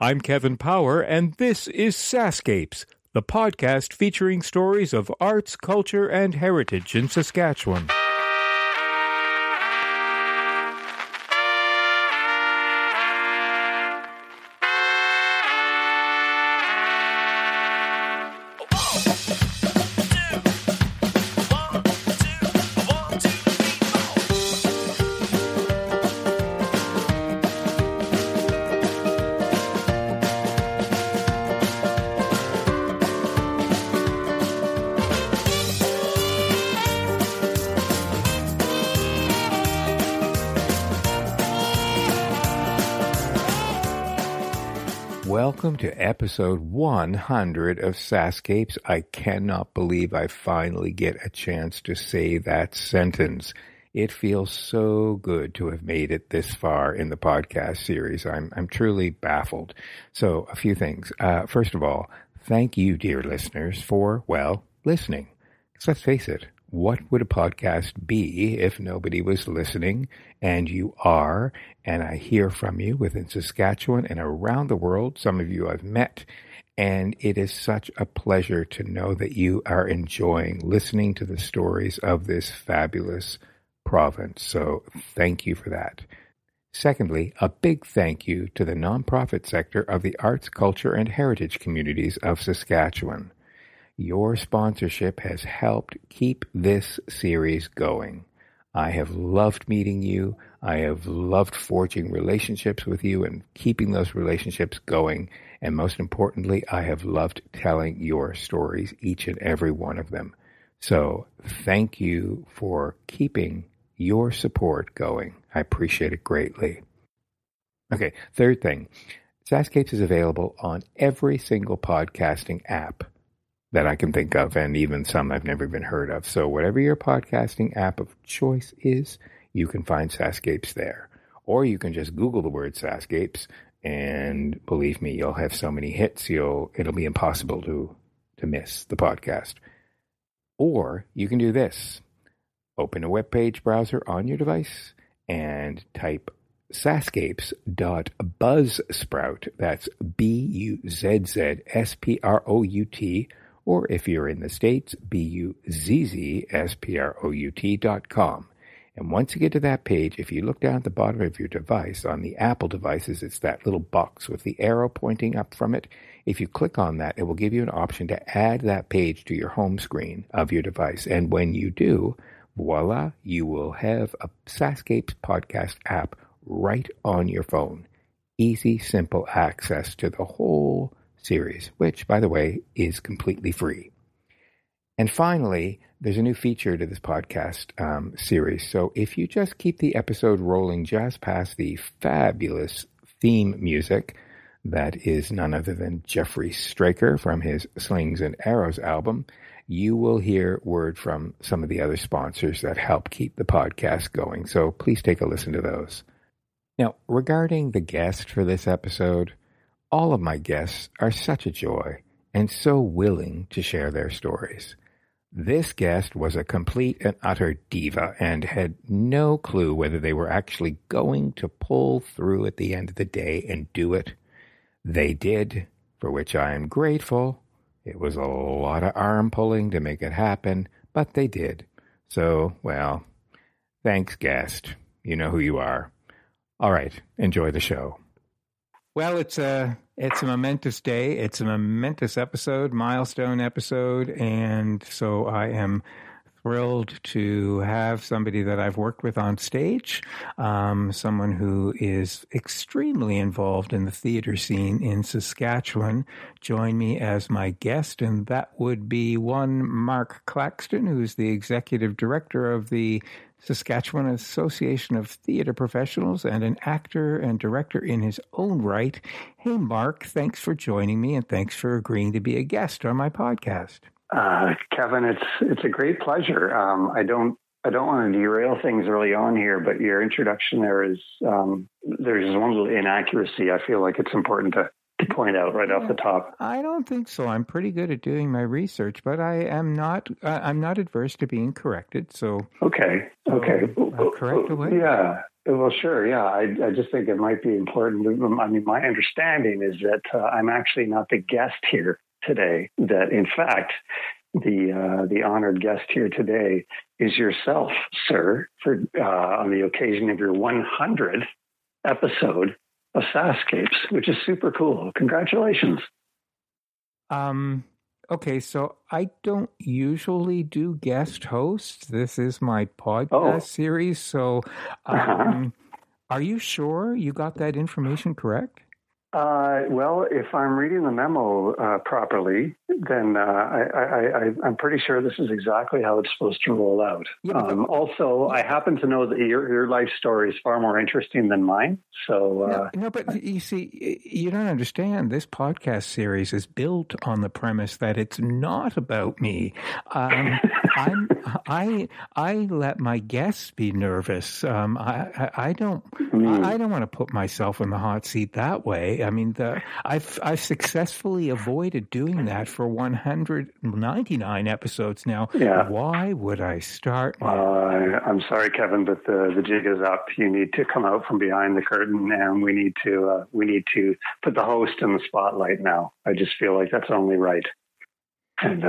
I'm Kevin Power, and this is Sascapes, the podcast featuring stories of arts, culture, and heritage in Saskatchewan. Welcome to episode 100 of Sascapes. I cannot believe I finally get a chance to say that sentence. It feels so good to have made it this far in the podcast series. I'm truly baffled. So a few things. First of all, thank you, dear listeners, for, listening. Because let's face it, what would a podcast be if nobody was listening? And you are, and I hear from you within Saskatchewan and around the world. Some of you I've met, and it is such a pleasure to know that you are enjoying listening to the stories of this fabulous province. So thank you for that. Secondly, a big thank you to the nonprofit sector of the arts, culture, and heritage communities of Saskatchewan. Your sponsorship has helped keep this series going. I have loved meeting you. I have loved forging relationships with you and keeping those relationships going. And most importantly, I have loved telling your stories, each and every one of them. So thank you for keeping your support going. I appreciate it greatly. Okay, third thing. Sascapes is available on every single podcasting app that I can think of, and even some I've never even heard of. So whatever your podcasting app of choice is, you can find Sascapes there. Or you can just Google the word Sascapes, and believe me, you'll have so many hits, it'll be impossible to miss the podcast. Or you can do this. Open a web page browser on your device and type sascapes.buzzsprout. That's BUZZSPROUT. Or if you're in the States, BUZZSPROUT.com. And once you get to that page, if you look down at the bottom of your device, on the Apple devices, it's that little box with the arrow pointing up from it. If you click on that, it will give you an option to add that page to your home screen of your device. And when you do, voila, you will have a Sascapes podcast app right on your phone. Easy, simple access to the whole series, which, by the way, is completely free. And finally, there's a new feature to this podcast series. So if you just keep the episode rolling just past the fabulous theme music that is none other than Jeffrey Straker from his Slings and Arrows album, you will hear word from some of the other sponsors that help keep the podcast going. So please take a listen to those. Now, regarding the guest for this episode, all of my guests are such a joy and so willing to share their stories. This guest was a complete and utter diva and had no clue whether they were actually going to pull through at the end of the day and do it. They did, for which I am grateful. It was a lot of arm pulling to make it happen, but they did. So, thanks, guest. You know who you are. All right, enjoy the show. Well, it's a momentous day. It's a momentous episode, milestone episode, and so I am thrilled to have somebody that I've worked with on stage, someone who is extremely involved in the theater scene in Saskatchewan, join me as my guest, and that would be one Mark Claxton, who's the executive director of the Saskatchewan Association of Theatre Professionals and an actor and director in his own right. Hey, Mark, thanks for joining me and thanks for agreeing to be a guest on my podcast. Kevin, it's a great pleasure. I don't want to derail things early on here, but your introduction there's one little inaccuracy. I feel like it's important to point out right off the top. I don't think so. I'm pretty good at doing my research, but I'm not adverse to being corrected. So okay. Correct away. Yeah. Well, sure. Yeah. I just think it might be important. I mean, my understanding is that I'm actually not the guest here today, that in fact, the honored guest here today is yourself, sir, for on the occasion of your 100th episode of Sascapes, which is super cool. Congratulations. Okay, so I don't usually do guest hosts. This is my podcast series. So are you sure you got that information correct? Well, if I'm reading the memo properly, then I'm pretty sure this is exactly how it's supposed to roll out. Yeah, also, I happen to know that your life story is far more interesting than mine. So, no, but you see, you don't understand. This podcast series is built on the premise that it's not about me. I let my guests be nervous. I don't want to put myself in the hot seat that way. I mean, I've successfully avoided doing that for 199 episodes now. Yeah. Why would I start? I'm sorry, Kevin, but the jig is up. You need to come out from behind the curtain, and we need to put the host in the spotlight now. I just feel like that's only right. And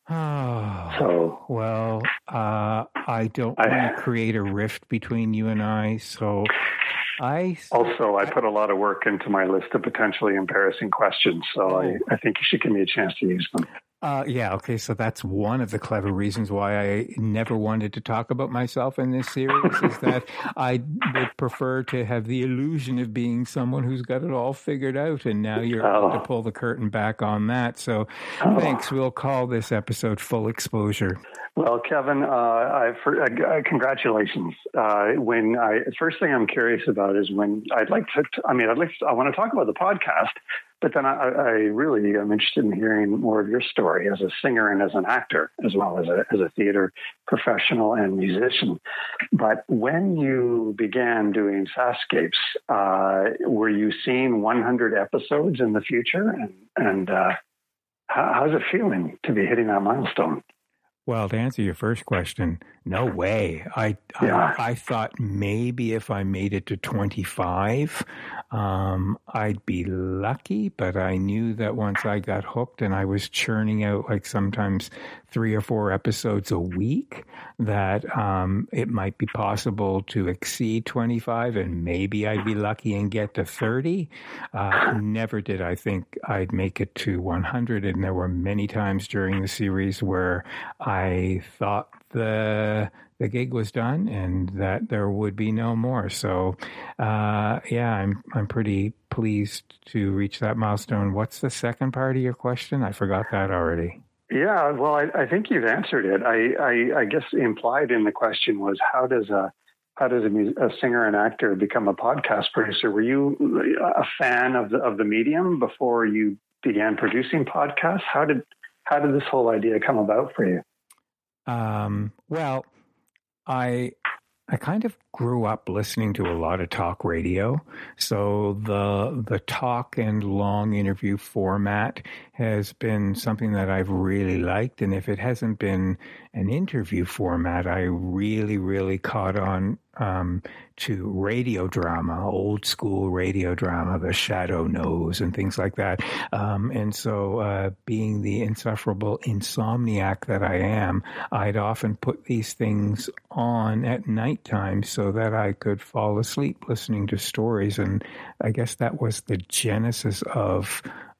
I don't want to create a rift between you and I, so. I put a lot of work into my list of potentially embarrassing questions, so I think you should give me a chance to use them. Okay, so that's one of the clever reasons why I never wanted to talk about myself in this series, is that I would prefer to have the illusion of being someone who's got it all figured out, and now you're able to pull the curtain back on that. So thanks. We'll call this episode Full Exposure. Well, Kevin, congratulations. First thing I'm curious about is when I want to talk about the podcast, but then I really am interested in hearing more of your story as a singer and as an actor, as well as a theater professional and musician. But when you began doing Sascapes, were you seeing 100 episodes in the future? And how's it feeling to be hitting that milestone? Well, to answer your first question, no way. I thought maybe if I made it to 25, I'd be lucky, but I knew that once I got hooked and I was churning out like sometimes 3 or 4 episodes a week, that it might be possible to exceed 25 and maybe I'd be lucky and get to 30. Never did I think I'd make it to 100. And there were many times during the series where I thought the gig was done and that there would be no more. So, I'm pretty pleased to reach that milestone. What's the second part of your question? I forgot that already. Yeah, well, I think you've answered it. I guess implied in the question was how does a singer and actor become a podcast producer? Were you a fan of the medium before you began producing podcasts? How did this whole idea come about for you? Well, I kind of grew up listening to a lot of talk radio. So the talk and long interview format has been something that I've really liked. And if it hasn't been an interview format, I really, really caught on to radio drama, old school radio drama, The Shadow Knows and things like that. And so being the insufferable insomniac that I am, I'd often put these things on at nighttime so that I could fall asleep listening to stories. And I guess that was the genesis of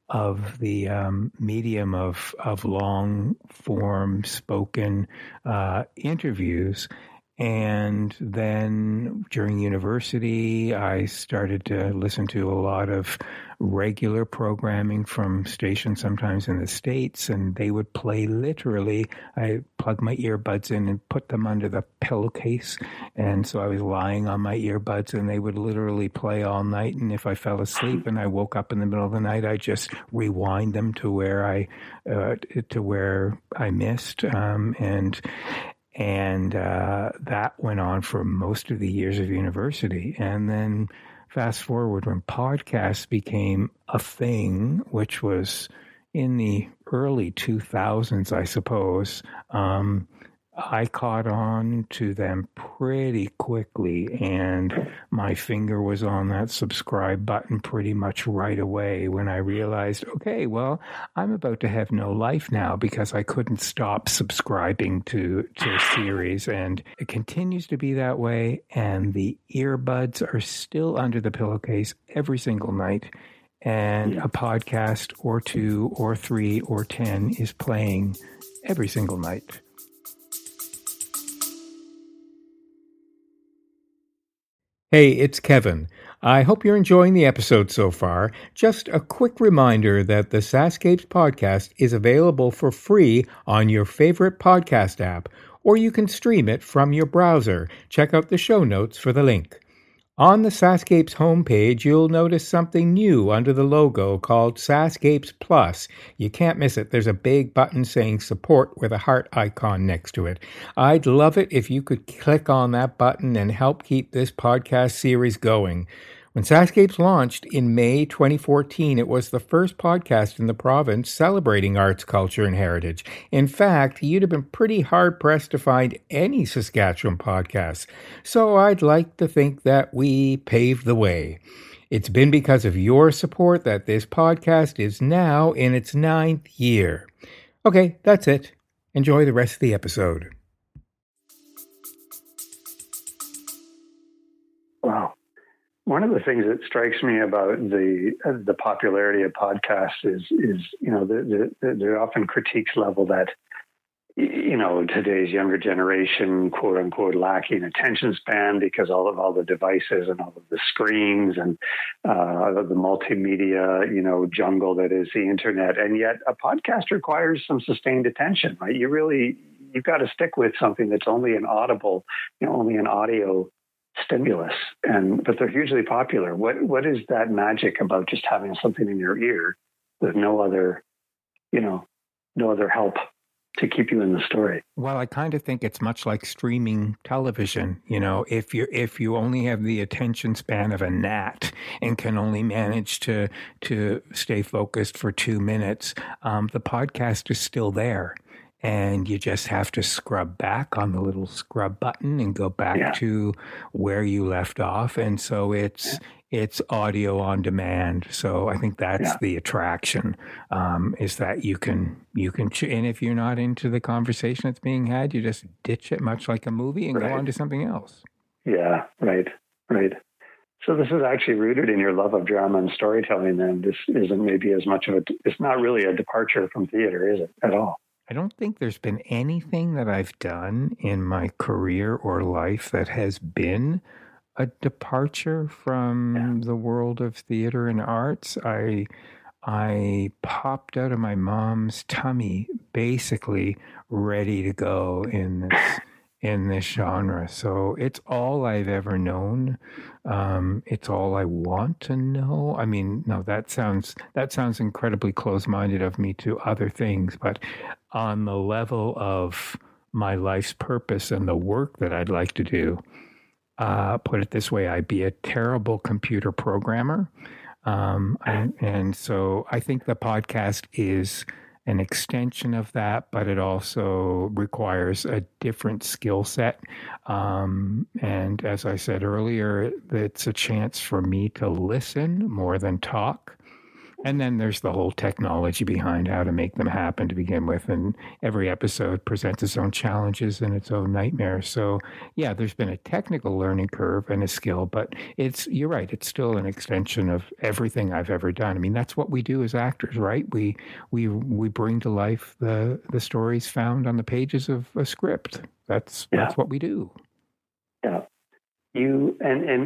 the medium of long form spoken interviews. And then during university, I started to listen to a lot of regular programming from stations sometimes in the States, and they would play literally. I plugged my earbuds in and put them under the pillowcase, and so I was lying on my earbuds, and they would literally play all night. And if I fell asleep and I woke up in the middle of the night, I just rewind them to where I missed, and that went on for most of the years of university. And then fast forward when podcasts became a thing, which was in the early 2000s, I suppose, I caught on to them pretty quickly, and my finger was on that subscribe button pretty much right away when I realized, okay, well, I'm about to have no life now because I couldn't stop subscribing to a series, and it continues to be that way. And the earbuds are still under the pillowcase every single night, and a podcast or two or three or 10 is playing every single night. Hey, it's Kevin. I hope you're enjoying the episode so far. Just a quick reminder that the Sascapes podcast is available for free on your favorite podcast app, or you can stream it from your browser. Check out the show notes for the link. On the Sascapes homepage, you'll notice something new under the logo called Sascapes Plus. You can't miss it. There's a big button saying support with a heart icon next to it. I'd love it if you could click on that button and help keep this podcast series going. When Sascapes launched in May 2014, it was the first podcast in the province celebrating arts, culture, and heritage. In fact, you'd have been pretty hard-pressed to find any Saskatchewan podcasts. So I'd like to think that we paved the way. It's been because of your support that this podcast is now in its 9th year. Okay, that's it. Enjoy the rest of the episode. Wow. One of the things that strikes me about the popularity of podcasts is there often critiques level that today's younger generation, quote unquote, lacking attention span because all the devices and all of the screens and the multimedia jungle that is the internet, and yet a podcast requires some sustained attention, right? You've got to stick with something that's only an audible, only an audio stimulus, but they're hugely popular. What is that magic about just having something in your ear with no other help to keep you in the story? Well, I kind of think it's much like streaming television. If you only have the attention span of a gnat and can only manage to stay focused for 2 minutes, the podcast is still there. And you just have to scrub back on the little scrub button and go back to where you left off. And so it's audio on demand. So I think that's the attraction, is that you can, and if you're not into the conversation that's being had, you just ditch it, much like a movie, and go on to something else. Yeah, right. So this is actually rooted in your love of drama and storytelling. Then this isn't maybe as much of it's not really a departure from theater, is it, at all? I don't think there's been anything that I've done in my career or life that has been a departure from the world of theater and arts. I popped out of my mom's tummy basically ready to go in this genre. So it's all I've ever known. It's all I want to know. I mean, no, that sounds incredibly close-minded of me to other things, but on the level of my life's purpose and the work that I'd like to do, put it this way, I'd be a terrible computer programmer. And so I think the podcast is an extension of that, but it also requires a different skill set. And as I said earlier, it's a chance for me to listen more than talk. And then there's the whole technology behind how to make them happen to begin with. And every episode presents its own challenges and its own nightmares. So, yeah, there's been a technical learning curve and a skill, but you're right, it's still an extension of everything I've ever done. I mean, that's what we do as actors, right? We bring to life the stories found on the pages of a script. That's what we do. Yeah. You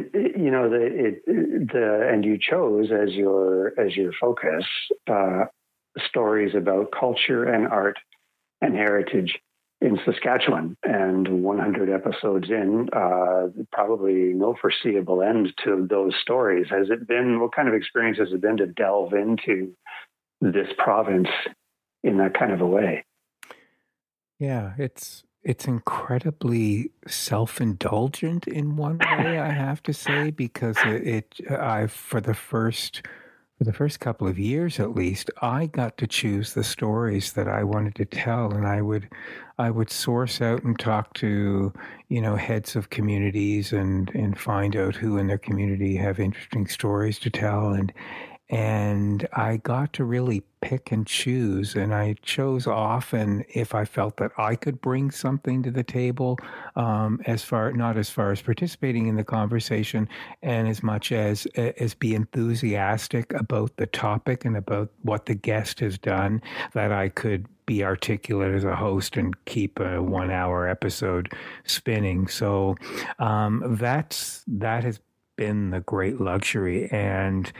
you chose as your focus stories about culture and art and heritage in Saskatchewan, and 100 episodes in, probably no foreseeable end to those stories. What kind of experience has it been to delve into this province in that kind of a way? Yeah, it's incredibly self-indulgent in one way, I have to say, because I for the first for the first couple of years at least, I got to choose the stories that I wanted to tell, and I would source out and talk to, heads of communities and find out who in their community have interesting stories to tell, and I got to really pick and choose, and I chose often if I felt that I could bring something to the table, not as far as participating in the conversation, and as much as be enthusiastic about the topic and about what the guest has done, that I could be articulate as a host and keep a 1 hour episode spinning. So that has been the great luxury, and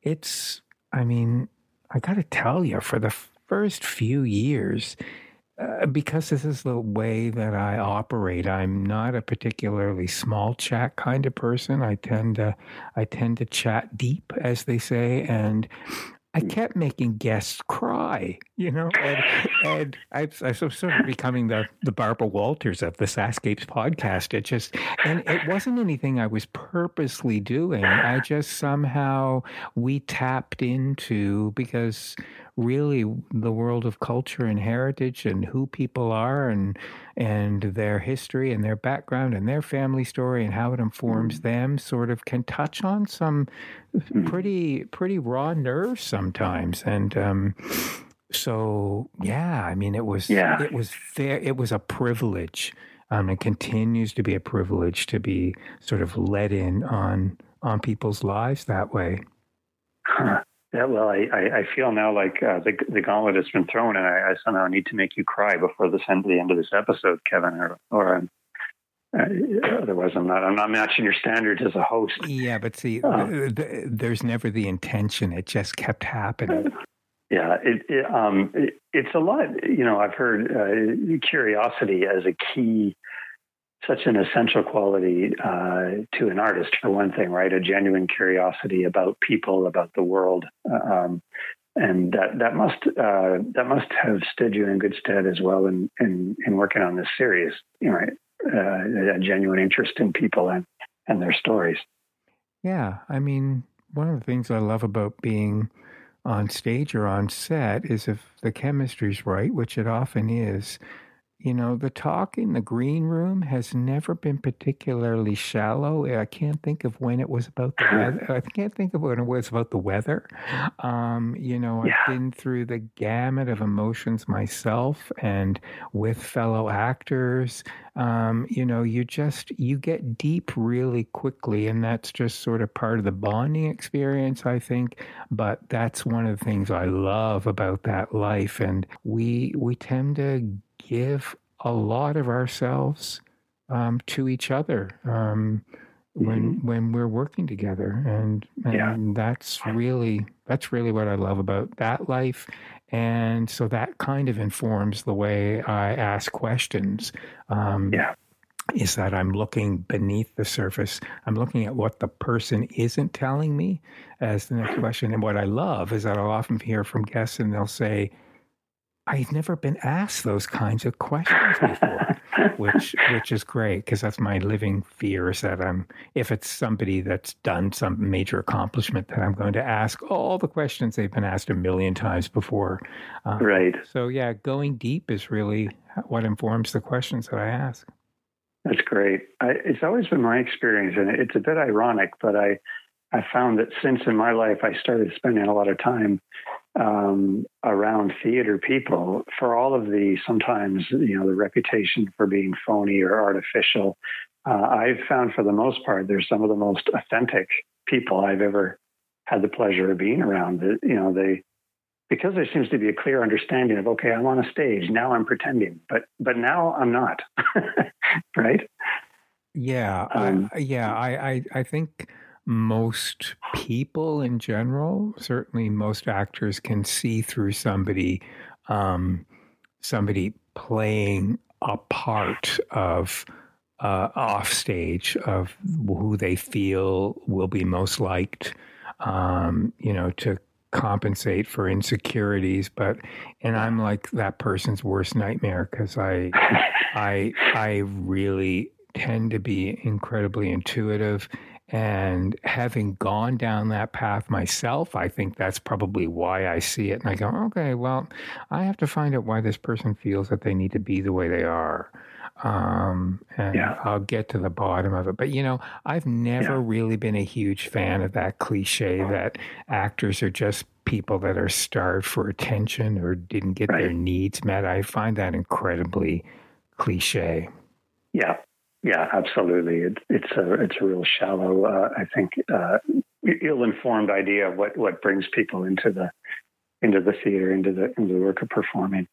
I got to tell you, for the first few years, because this is the way that I operate, I'm not a particularly small chat kind of person. I tend to chat deep, as they say, and I kept making guests cry, and I'm sort of becoming the Barbara Walters of the Sascapes podcast. And it wasn't anything I was purposely doing. I just somehow, we tapped into, because really the world of culture and heritage and who people are and their history and their background and their family story and how it informs them sort of can touch on some pretty raw nerves sometimes. And so it was a privilege, and continues to be a privilege to be sort of let in on people's lives that way. Yeah, well, I feel now like the gauntlet has been thrown, and I somehow need to make you cry before the end of this episode, Kevin, or otherwise I'm not matching your standards as a host. Yeah, but see, there's never the intention; it just kept happening. Yeah, it's a lot. I've heard curiosity as a key. Such an essential quality to an artist, for one thing, right? A genuine curiosity about people, about the world, and that must have stood you in good stead as well in working on this series, right? A genuine interest in people and their stories. Yeah, one of the things I love about being on stage or on set is, if the chemistry's right, which it often is. The talk in the green room has never been particularly shallow. I can't think of when it was about the weather. I can't think of when it was about the weather. I've been through the gamut of emotions myself and with fellow actors. You get deep really quickly, and that's just sort of part of the bonding experience, I think. But that's one of the things I love about that life. And we tend to give a lot of ourselves to each other when we're working together, and that's really what I love about that life. And so that kind of informs the way I ask questions. Is that I'm looking beneath the surface. I'm looking at what the person isn't telling me as the next question. And what I love is that I'll often hear from guests, and they'll say, I've never been asked those kinds of questions before, which is great, because that's my living fear, is that if it's somebody that's done some major accomplishment, that I'm going to ask all the questions they've been asked a million times before. Right. So going deep is really what informs the questions that I ask. That's great. It's always been my experience, and it's a bit ironic, but I found that since in my life I started spending a lot of time around theater people, for all of the sometimes the reputation for being phony or artificial, I've found for the most part they're some of the most authentic people I've ever had the pleasure of being around. Because there seems to be a clear understanding of, okay, I'm on a stage now, I'm pretending, but now I'm not, right? Yeah, I think most people in general, certainly most actors, can see through somebody playing a part of off stage of who they feel will be most liked, to compensate for insecurities. And I'm like that person's worst nightmare, because I really tend to be incredibly intuitive And having gone down that path myself, I think that's probably why I see it. And I go, okay, well, I have to find out why this person feels that they need to be the way they are. And I'll get to the bottom of it. But, I've never really been a huge fan of that cliche that actors are just people that are starved for attention or didn't get their needs met. I find that incredibly cliche. Yeah. Yeah, absolutely. It's a real shallow, I think, ill-informed idea of what brings people into the theater, into the work of performing.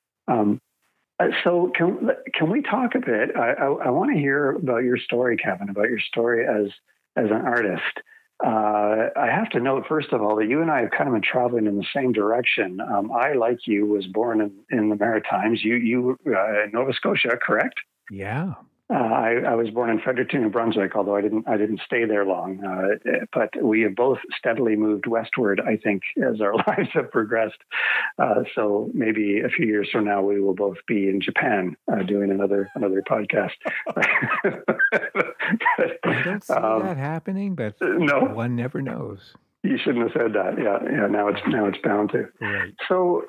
So can we talk a bit? I want to hear about your story, Kevin, about your story as an artist. I have to note, first of all, that you and I have kind of been traveling in the same direction. I, like you, was born in the Maritimes. You in Nova Scotia, correct? Yeah. I was born in Fredericton, New Brunswick, although I didn't stay there long. But we have both steadily moved westward, I think, as our lives have progressed. So maybe a few years from now, we will both be in Japan doing another podcast. I don't see that happening, but no, one never knows. You shouldn't have said that. Yeah. Now it's bound to. Right. So.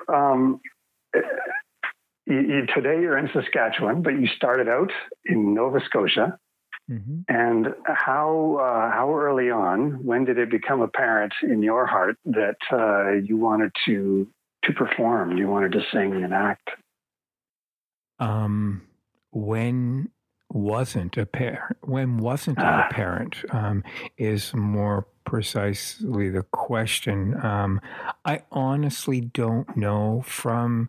Today you're in Saskatchewan, but you started out in Nova Scotia. Mm-hmm. And how early on, when did it become apparent in your heart that you wanted to perform, you wanted to sing and act? When wasn't apparent is more precisely the question. I honestly don't know. From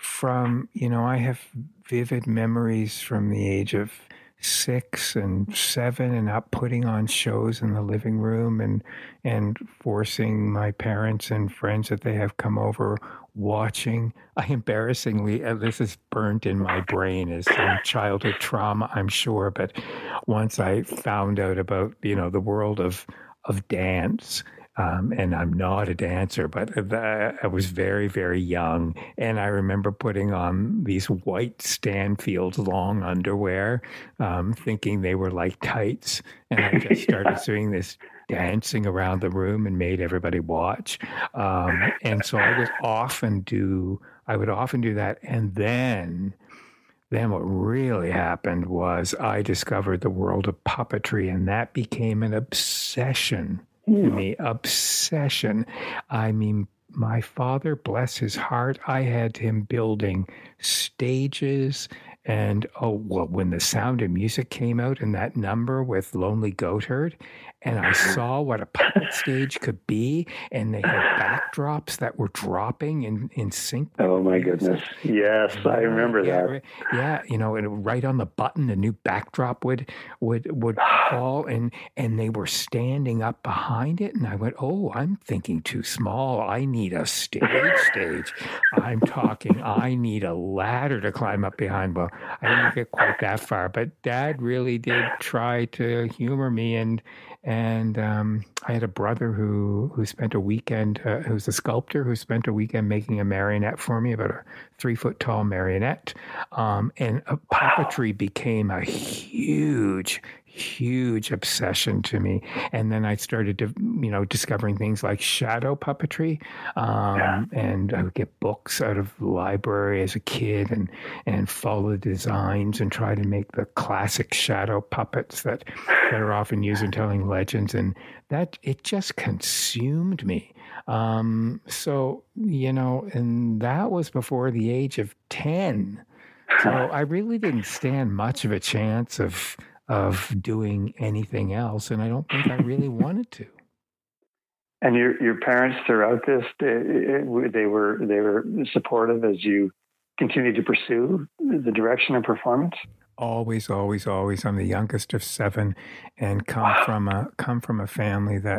I have vivid memories from the age of 6 and 7 and up putting on shows in the living room and forcing my parents and friends that they have come over watching. I embarrassingly, this is burnt in my brain as some childhood trauma, I'm sure. But once I found out about, the world of dance, and I'm not a dancer, but I was very, very young. And I remember putting on these white Stanfield long underwear, thinking they were like tights. And I just started doing this dancing around the room and made everybody watch. And so I would often do that. And then what really happened was I discovered the world of puppetry, and that became an obsession. To me, obsession. I mean, my father, bless his heart, I had him building stages. And when The Sound of Music came out in that number with Lonely Goatherd, and I saw what a puppet stage could be, and they had backdrops that were dropping in sync. Oh my goodness! Yes, I remember that. Yeah, and right on the button, a new backdrop would fall, and they were standing up behind it, and I went, "Oh, I'm thinking too small. I need a stage. I'm talking. I need a ladder to climb up behind." Well, I didn't get quite that far, but Dad really did try to humor me, and I had a brother who spent a weekend, who's a sculptor, who spent a weekend making a marionette for me, about a 3-foot tall marionette, and puppetry became a huge obsession to me. And then I started to, discovering things like shadow puppetry. And I would get books out of the library as a kid and follow the designs and try to make the classic shadow puppets that are often used in telling legends. And that, it just consumed me. So, and that was before the age of 10. So I really didn't stand much of a chance of doing anything else, and I don't think I really wanted to. And your parents throughout this, they were supportive as you continued to pursue the direction of performance? Always, always, always. I'm the youngest of 7, and come from a family that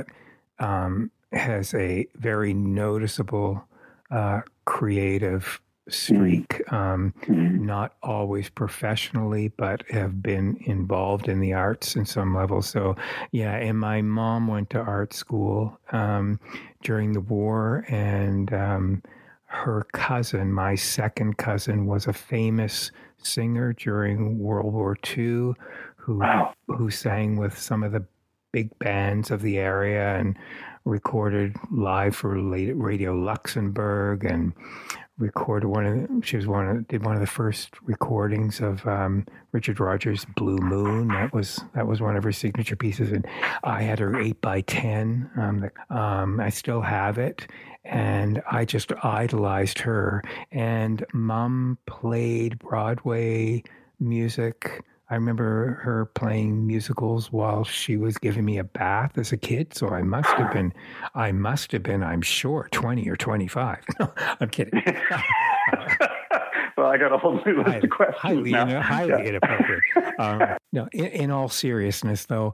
has a very noticeable creative streak, not always professionally, but have been involved in the arts in some level. So, yeah, and my mom went to art school during the war, and her cousin, my second cousin, was a famous singer during World War II who sang with some of the big bands of the area and recorded live for Radio Luxembourg and recorded did one of the first recordings of Richard Rogers' Blue Moon. That was one of her signature pieces, and I had her 8x10. I still have it, and I just idolized her. And Mom played Broadway music. I remember her playing musicals while she was giving me a bath as a kid. So I must have been, I'm sure, 20 or 25. No, I'm kidding. Well, I got a whole new list of questions now. Highly inappropriate. No, in all seriousness, though,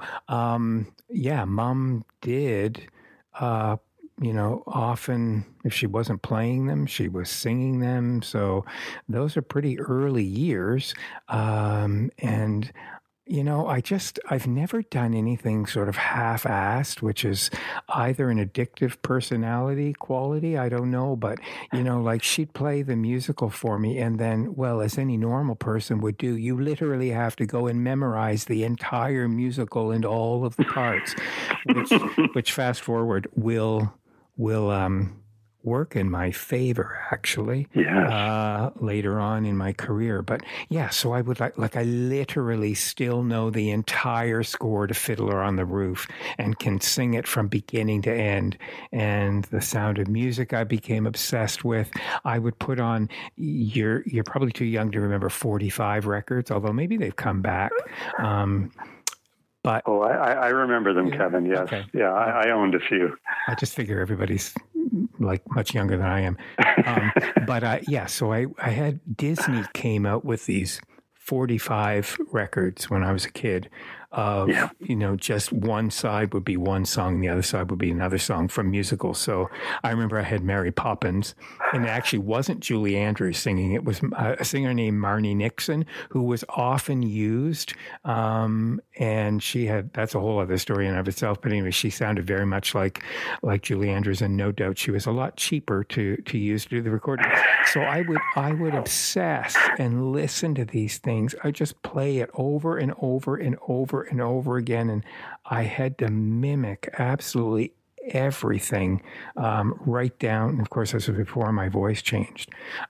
Mom did, often if she wasn't playing them, she was singing them. So those are pretty early years. And I've never done anything sort of half-assed, which is either an addictive personality quality, I don't know, but, like she'd play the musical for me, and then, well, as any normal person would do, you literally have to go and memorize the entire musical and all of the parts, which fast forward will work in my favor, actually, later on in my career. But yeah, so I would I literally still know the entire score to Fiddler on the Roof and can sing it from beginning to end. And The Sound of Music I became obsessed with. I would put on, you're probably too young to remember 45 records, although maybe they've come back. But I remember them, Kevin. Yes, okay. Yeah, I owned a few. I just figure everybody's like much younger than I am. So I had Disney came out with these 45 records when I was a kid of, just one side would be one song and the other side would be another song from musicals. So I remember I had Mary Poppins, and it actually wasn't Julie Andrews singing. It was a singer named Marnie Nixon, who was often used. And she had, that's a whole other story in and of itself. But anyway, she sounded very much like Julie Andrews, and no doubt she was a lot cheaper to use to do the recording. So I would obsess and listen to these things. I just play it over and over and over and over again, and I had to mimic absolutely everything, right down. Of course, this was before my voice changed.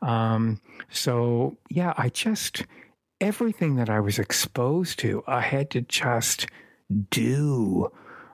Everything that I was exposed to, I had to just do,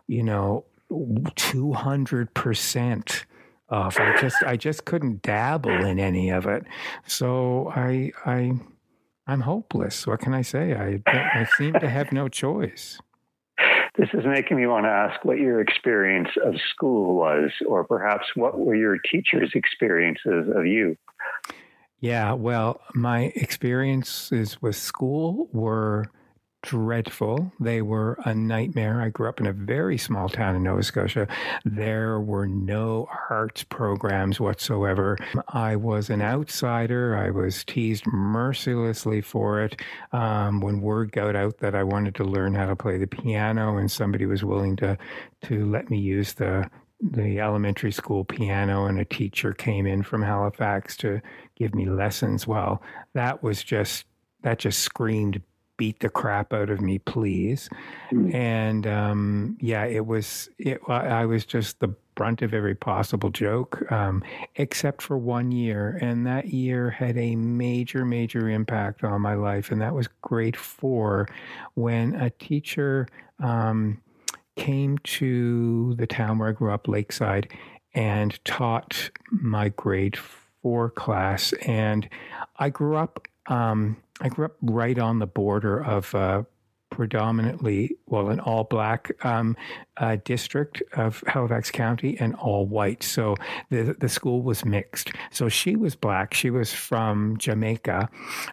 200% of. I just couldn't dabble in any of it. So I'm hopeless. What can I say? I seem to have no choice. This is making me want to ask what your experience of school was, or perhaps what were your teachers' experiences of you? Yeah, well, my experiences with school were dreadful. They were a nightmare. I grew up in a very small town in Nova Scotia. There were no arts programs whatsoever. I was an outsider. I was teased mercilessly for it. When word got out that I wanted to learn how to play the piano, and somebody was willing to let me use the elementary school piano, and a teacher came in from Halifax to give me lessons. Well, that just screamed, beat the crap out of me, please. And I was just the brunt of every possible joke, except for 1 year. And that year had a major, major impact on my life. And that was grade 4, when a teacher came to the town where I grew up, Lakeside, and taught my grade 4 class. And I grew up right on the border of predominantly, an all-black district of Halifax County and all white. So the school was mixed. So she was black. She was from Jamaica.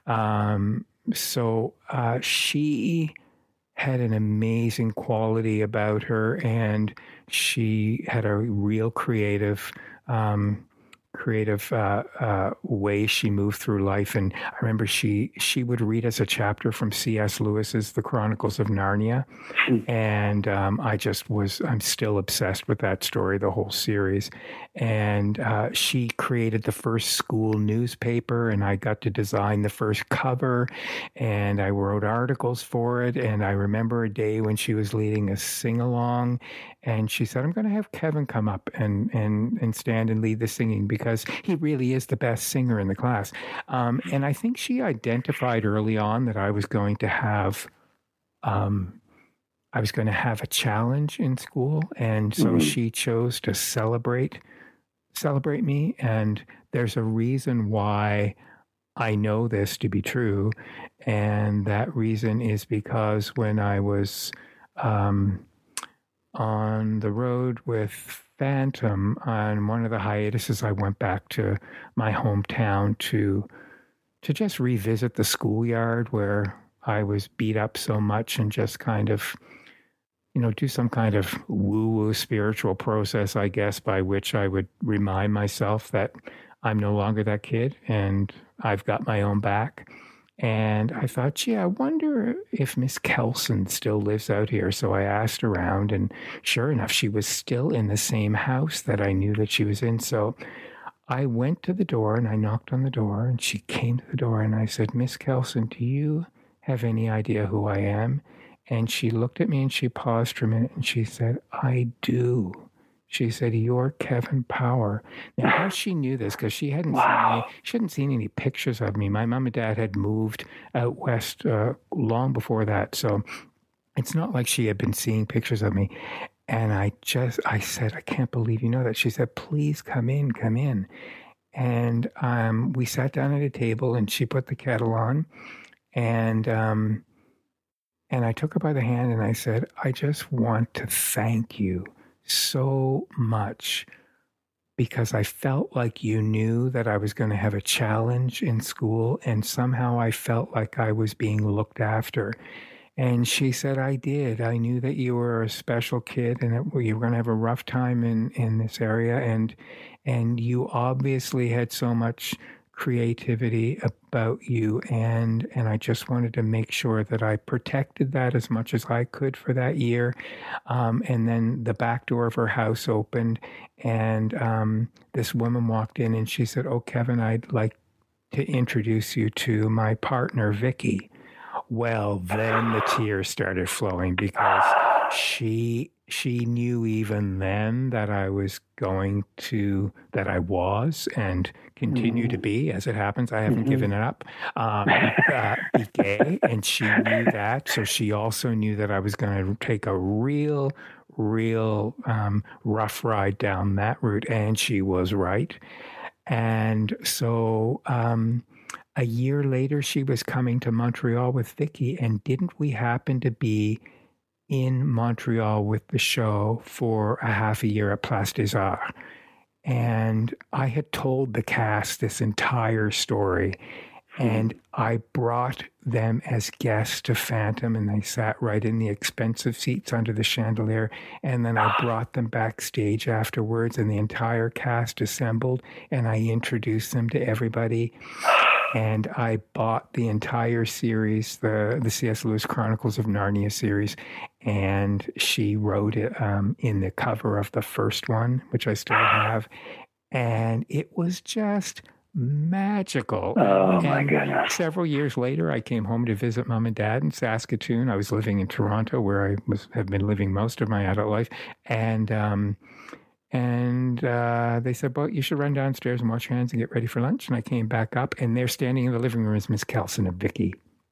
She had an amazing quality about her, and she had a real creative creative way she moved through life. And I remember she would read us a chapter from C.S. Lewis's The Chronicles of Narnia. And I'm still obsessed with that story, the whole series. And she created the first school newspaper, and I got to design the first cover, and I wrote articles for it. And I remember a day when she was leading a sing-along, and she said, I'm going to have Kevin come up and stand and lead the singing because he really is the best singer in the class. And I think she identified early on that I was going to have a challenge in school. And so she chose to celebrate me. And there's a reason why I know this to be true. And that reason is because when I was on the road with Phantom on one of the hiatuses, I went back to my hometown to just revisit the schoolyard where I was beat up so much and just kind of, do some kind of woo-woo spiritual process, I guess, by which I would remind myself that I'm no longer that kid and I've got my own back. And I thought, gee, I wonder if Miss Kelson still lives out here. So I asked around, and sure enough, she was still in the same house that I knew that she was in. So I went to the door and I knocked on the door, and she came to the door, and I said, Miss Kelson, do you have any idea who I am? And she looked at me and she paused for a minute and she said, I do. She said, you're Kevin Power. Now, how she knew this, because she hadn't seen any pictures of me. My mom and dad had moved out west long before that. So it's not like she had been seeing pictures of me. And I said, I can't believe you know that. She said, please come in. And we sat down at a table and she put the kettle on. And I took her by the hand and I said, I just want to thank you so much because I felt like you knew that I was going to have a challenge in school, and somehow I felt like I was being looked after. And she said, I did. I knew that you were a special kid and that you were going to have a rough time in this area. And you obviously had so much creativity about you, and I just wanted to make sure that I protected that as much as I could for that year. And then the back door of her house opened, and this woman walked in, and she said, oh, Kevin, I'd like to introduce you to my partner, Vicky. Well, then the tears started flowing because she knew even then that I was and continue to be, as it happens. I haven't given it up, be gay. And she knew that. So she also knew that I was going to take a real rough ride down that route. And she was right. And so a year later, she was coming to Montreal with Vicky. And didn't we happen to be in Montreal with the show for a half a year at Place des Arts? And I had told the cast this entire story, and I brought them as guests to Phantom, and they sat right in the expensive seats under the chandelier. And then I brought them backstage afterwards, and the entire cast assembled, and I introduced them to everybody. And I bought the entire series, the C.S. Lewis Chronicles of Narnia series, and she wrote it in the cover of the first one, which I still have. And it was just magical. Oh, my goodness. Several years later, I came home to visit Mom and Dad in Saskatoon. I was living in Toronto, where I have been living most of my adult life. And they said, well, you should run downstairs and wash your hands and get ready for lunch. And I came back up, and there standing in the living room is Miss Kelson and Vicky.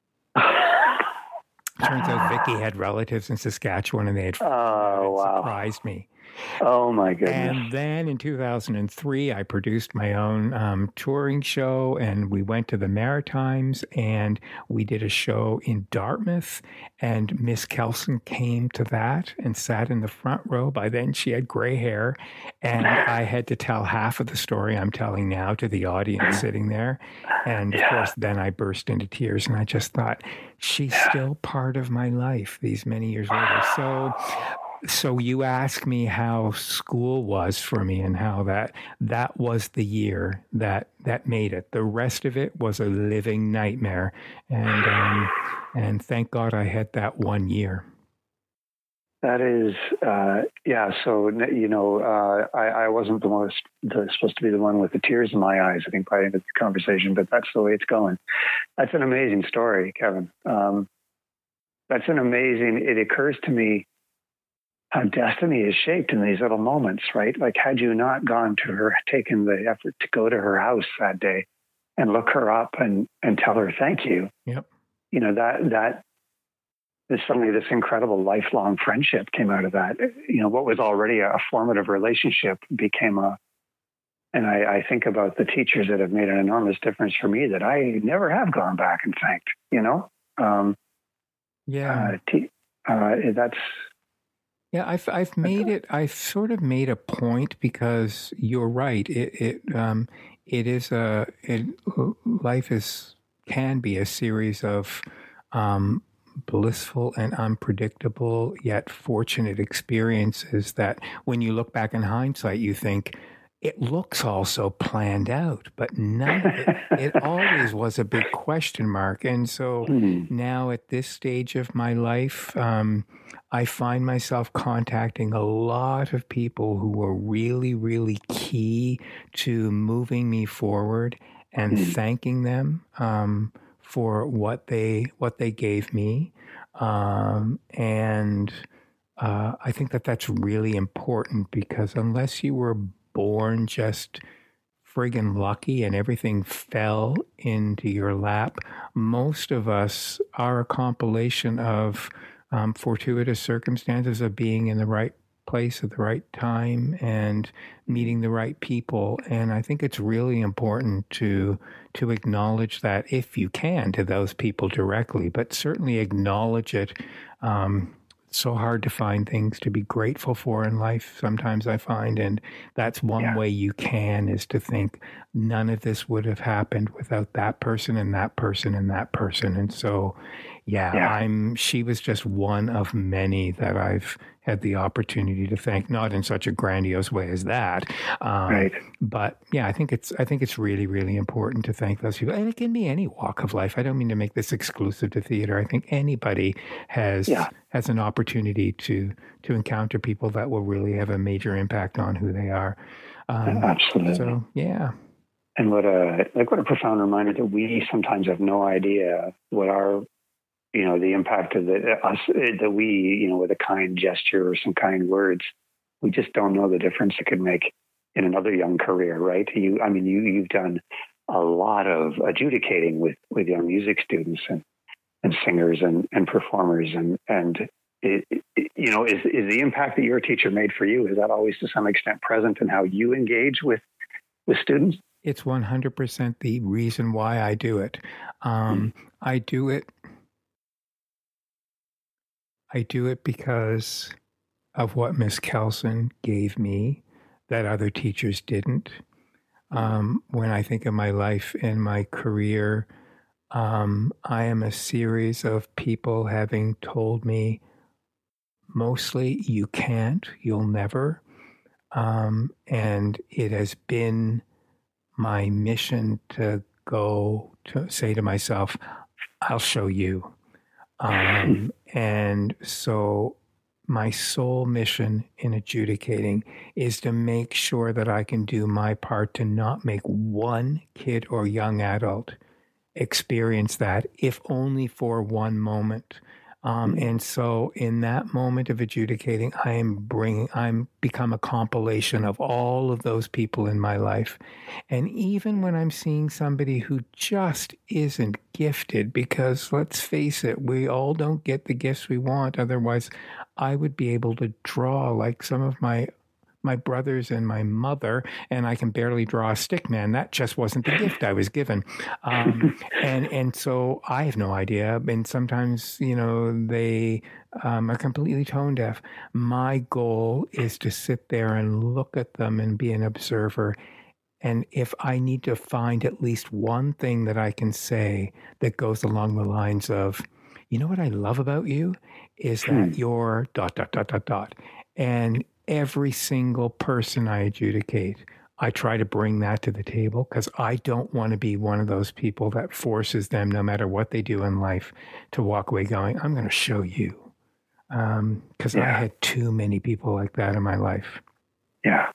Turns out Vicky had relatives in Saskatchewan, and they had surprised me. Oh, my goodness. And then in 2003, I produced my own touring show, and we went to the Maritimes, and we did a show in Dartmouth, and Miss Kelson came to that and sat in the front row. By then, she had gray hair, and I had to tell half of the story I'm telling now to the audience sitting there. And, of course, then I burst into tears, and I just thought, she's still part of my life these many years later. So you asked me how school was for me and how that was the year that made it. The rest of it was a living nightmare, and thank God I had that 1 year. That is, yeah. So I wasn't supposed to be the one with the tears in my eyes, I think, by the end of the conversation, but that's the way it's going. That's an amazing story, Kevin. That's an amazing. It occurs to me how destiny is shaped in these little moments, right? Like, had you not gone to her, taken the effort to go to her house that day and look her up and tell her thank you, yep. That suddenly this incredible lifelong friendship came out of that. What was already a formative relationship became and I think about the teachers that have made an enormous difference for me that I never have gone back and thanked, that's. Yeah, I've sort of made a point, because you're right. Life can be a series of blissful and unpredictable yet fortunate experiences that when you look back in hindsight, you think it looks all so planned out, but none of it always was a big question mark. And so now at this stage of my life, I find myself contacting a lot of people who are really, really key to moving me forward and thanking them for what they gave me. And I think that's really important, because unless you were born just friggin' lucky and everything fell into your lap, most of us are a compilation of fortuitous circumstances of being in the right place at the right time and meeting the right people. And I think it's really important to acknowledge that, if you can, to those people directly, but certainly acknowledge it. It's so hard to find things to be grateful for in life, sometimes, I find. And that's one way you can, is to think none of this would have happened without that person and that person and that person. And so, she was just one of many that I've had the opportunity to thank, not in such a grandiose way as that. Right. But I think it's really, really important to thank those people. And it can be any walk of life. I don't mean to make this exclusive to theater. I think anybody has an opportunity to encounter people that will really have a major impact on who they are. Absolutely. So, yeah. And what a profound reminder that we sometimes have no idea what our, the impact of us, that we, with a kind gesture or some kind words, we just don't know the difference it could make in another young career, right? You've done a lot of adjudicating with young music students and singers and performers, and is the impact that your teacher made for you, is that always to some extent present in how you engage with students? It's 100% the reason why I do it. I do it because of what Miss Kelson gave me that other teachers didn't. When I think of my life and my career, I am a series of people having told me, mostly, you can't, you'll never. And it has been my mission to go to say to myself, I'll show you. And so my sole mission in adjudicating is to make sure that I can do my part to not make one kid or young adult experience that, if only for one moment. And so in that moment of adjudicating, I'm become a compilation of all of those people in my life. And even when I'm seeing somebody who just isn't gifted, because let's face it, we all don't get the gifts we want. Otherwise, I would be able to draw like some of my brothers and my mother, and I can barely draw a stick man. That just wasn't the gift I was given. And so I have no idea. And sometimes, they are completely tone deaf. My goal is to sit there and look at them and be an observer. And if I need to find at least one thing that I can say that goes along the lines of, you know what I love about you is that you're ... And every single person I adjudicate, I try to bring that to the table because I don't want to be one of those people that forces them, no matter what they do in life, to walk away going, I'm going to show you. Because I had too many people like that in my life. Yeah.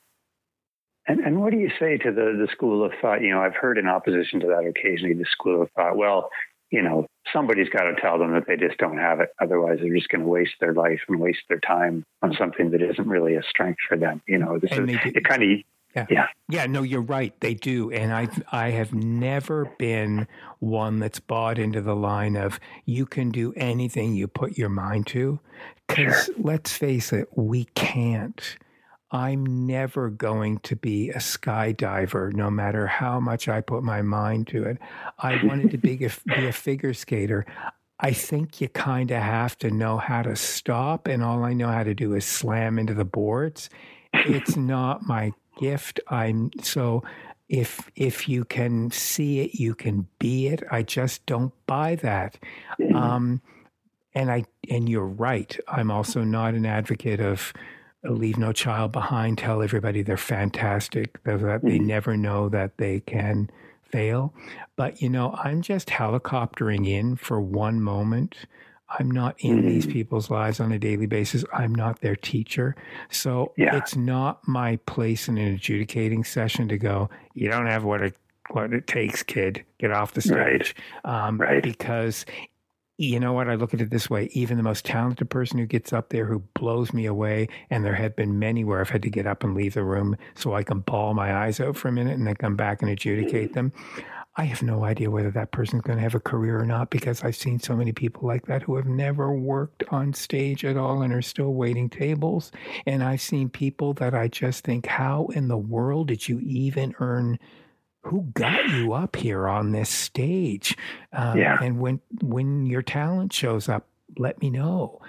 And what do you say to the school of thought? I've heard in opposition to that occasionally, the school of thought, well, somebody's got to tell them that they just don't have it. Otherwise, they're just going to waste their life and waste their time on something that isn't really a strength for them. It kind of... Yeah, no, you're right. They do. And I have never been one that's bought into the line of you can do anything you put your mind to. Because let's face it, we can't. I'm never going to be a skydiver, no matter how much I put my mind to it. I wanted to be a figure skater. I think you kind of have to know how to stop, and all I know how to do is slam into the boards. It's not my gift. So if you can see it, you can be it. I just don't buy that. And you're right. I'm also not an advocate of leave no child behind, tell everybody they're fantastic, that they never know that they can fail. But, I'm just helicoptering in for one moment. I'm not in these people's lives on a daily basis. I'm not their teacher. So it's not my place in an adjudicating session to go, you don't have what it takes, kid. Get off the stage. Right. Because you know what? I look at it this way. Even the most talented person who gets up there who blows me away, and there have been many where I've had to get up and leave the room so I can bawl my eyes out for a minute and then come back and adjudicate them. I have no idea whether that person's going to have a career or not because I've seen so many people like that who have never worked on stage at all and are still waiting tables. And I've seen people that I just think, how in the world did you even earn... Who got you up here on this stage? And when your talent shows up, let me know.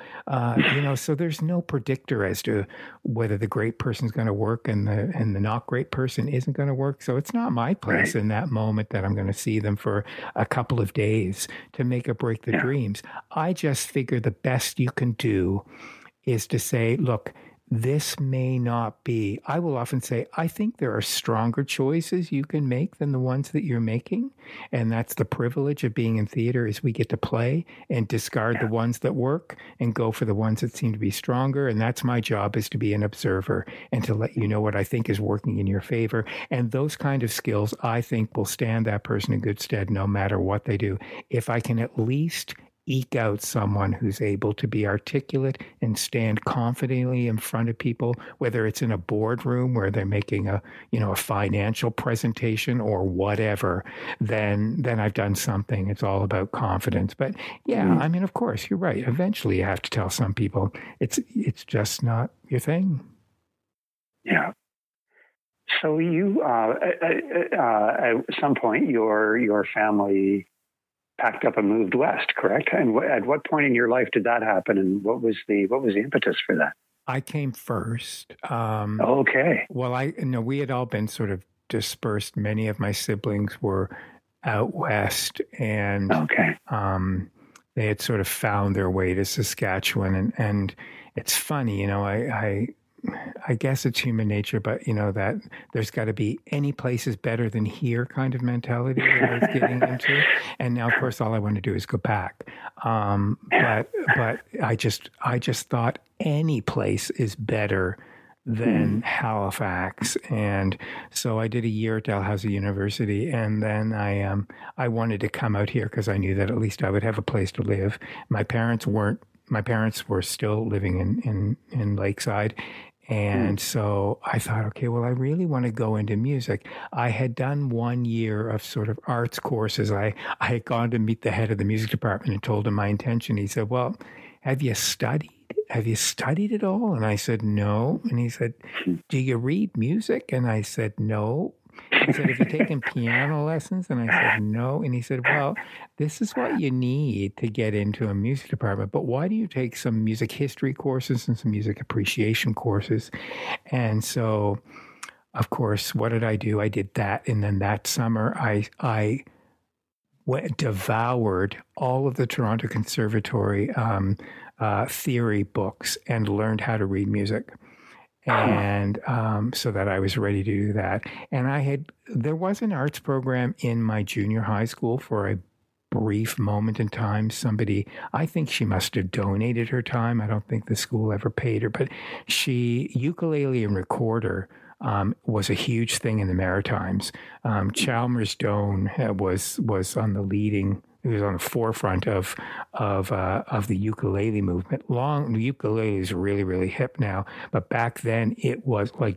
So there's no predictor as to whether the great person's going to work and the not great person isn't going to work. So it's not my place in that moment that I'm going to see them for a couple of days to make or break the dreams. I just figure the best you can do is to say, look, this may not be, I will often say, I think there are stronger choices you can make than the ones that you're making. And that's the privilege of being in theater is we get to play and discard the ones that work and go for the ones that seem to be stronger. And that's my job, is to be an observer and to let you know what I think is working in your favor. And those kind of skills, I think, will stand that person in good stead no matter what they do. If I can at least eke out someone who's able to be articulate and stand confidently in front of people, whether it's in a boardroom where they're making a financial presentation or whatever, then I've done something. It's all about confidence. But I mean, of course, you're right. Eventually you have to tell some people it's just not your thing. Yeah. So you, at some point, your family packed up and moved west, correct? And at what point in your life did that happen? And what was the impetus for that? I came first. Okay. Well, we had all been sort of dispersed. Many of my siblings were out west, and they had sort of found their way to Saskatchewan. And it's funny, I guess it's human nature, but that there's got to be any place is better than here kind of mentality that I was getting into. And now, of course, all I want to do is go back. But I just thought any place is better than Halifax. And so I did a year at Dalhousie University, and then I wanted to come out here because I knew that at least I would have a place to live. My parents were still living in Lakeside. And so I thought, okay, well, I really want to go into music. I had done 1 year of sort of arts courses. I had gone to meet the head of the music department and told him my intention. He said, well, have you studied it all? And I said, no. And he said, do you read music? And I said, no. He said, have you taken piano lessons? And I said, no. And he said, well, this is what you need to get into a music department, but why do you take some music history courses and some music appreciation courses? And so, of course, what did I do? I did that. And then that summer, I devoured all of the Toronto Conservatory theory books and learned how to read music. And so that I was ready to do that. And there was an arts program in my junior high school for a brief moment in time. I think she must have donated her time. I don't think the school ever paid her, but ukulele and recorder was a huge thing in the Maritimes. Chalmers Doane was on the leading. It was on the forefront of the ukulele movement. The ukulele is really, really hip now, but back then it was like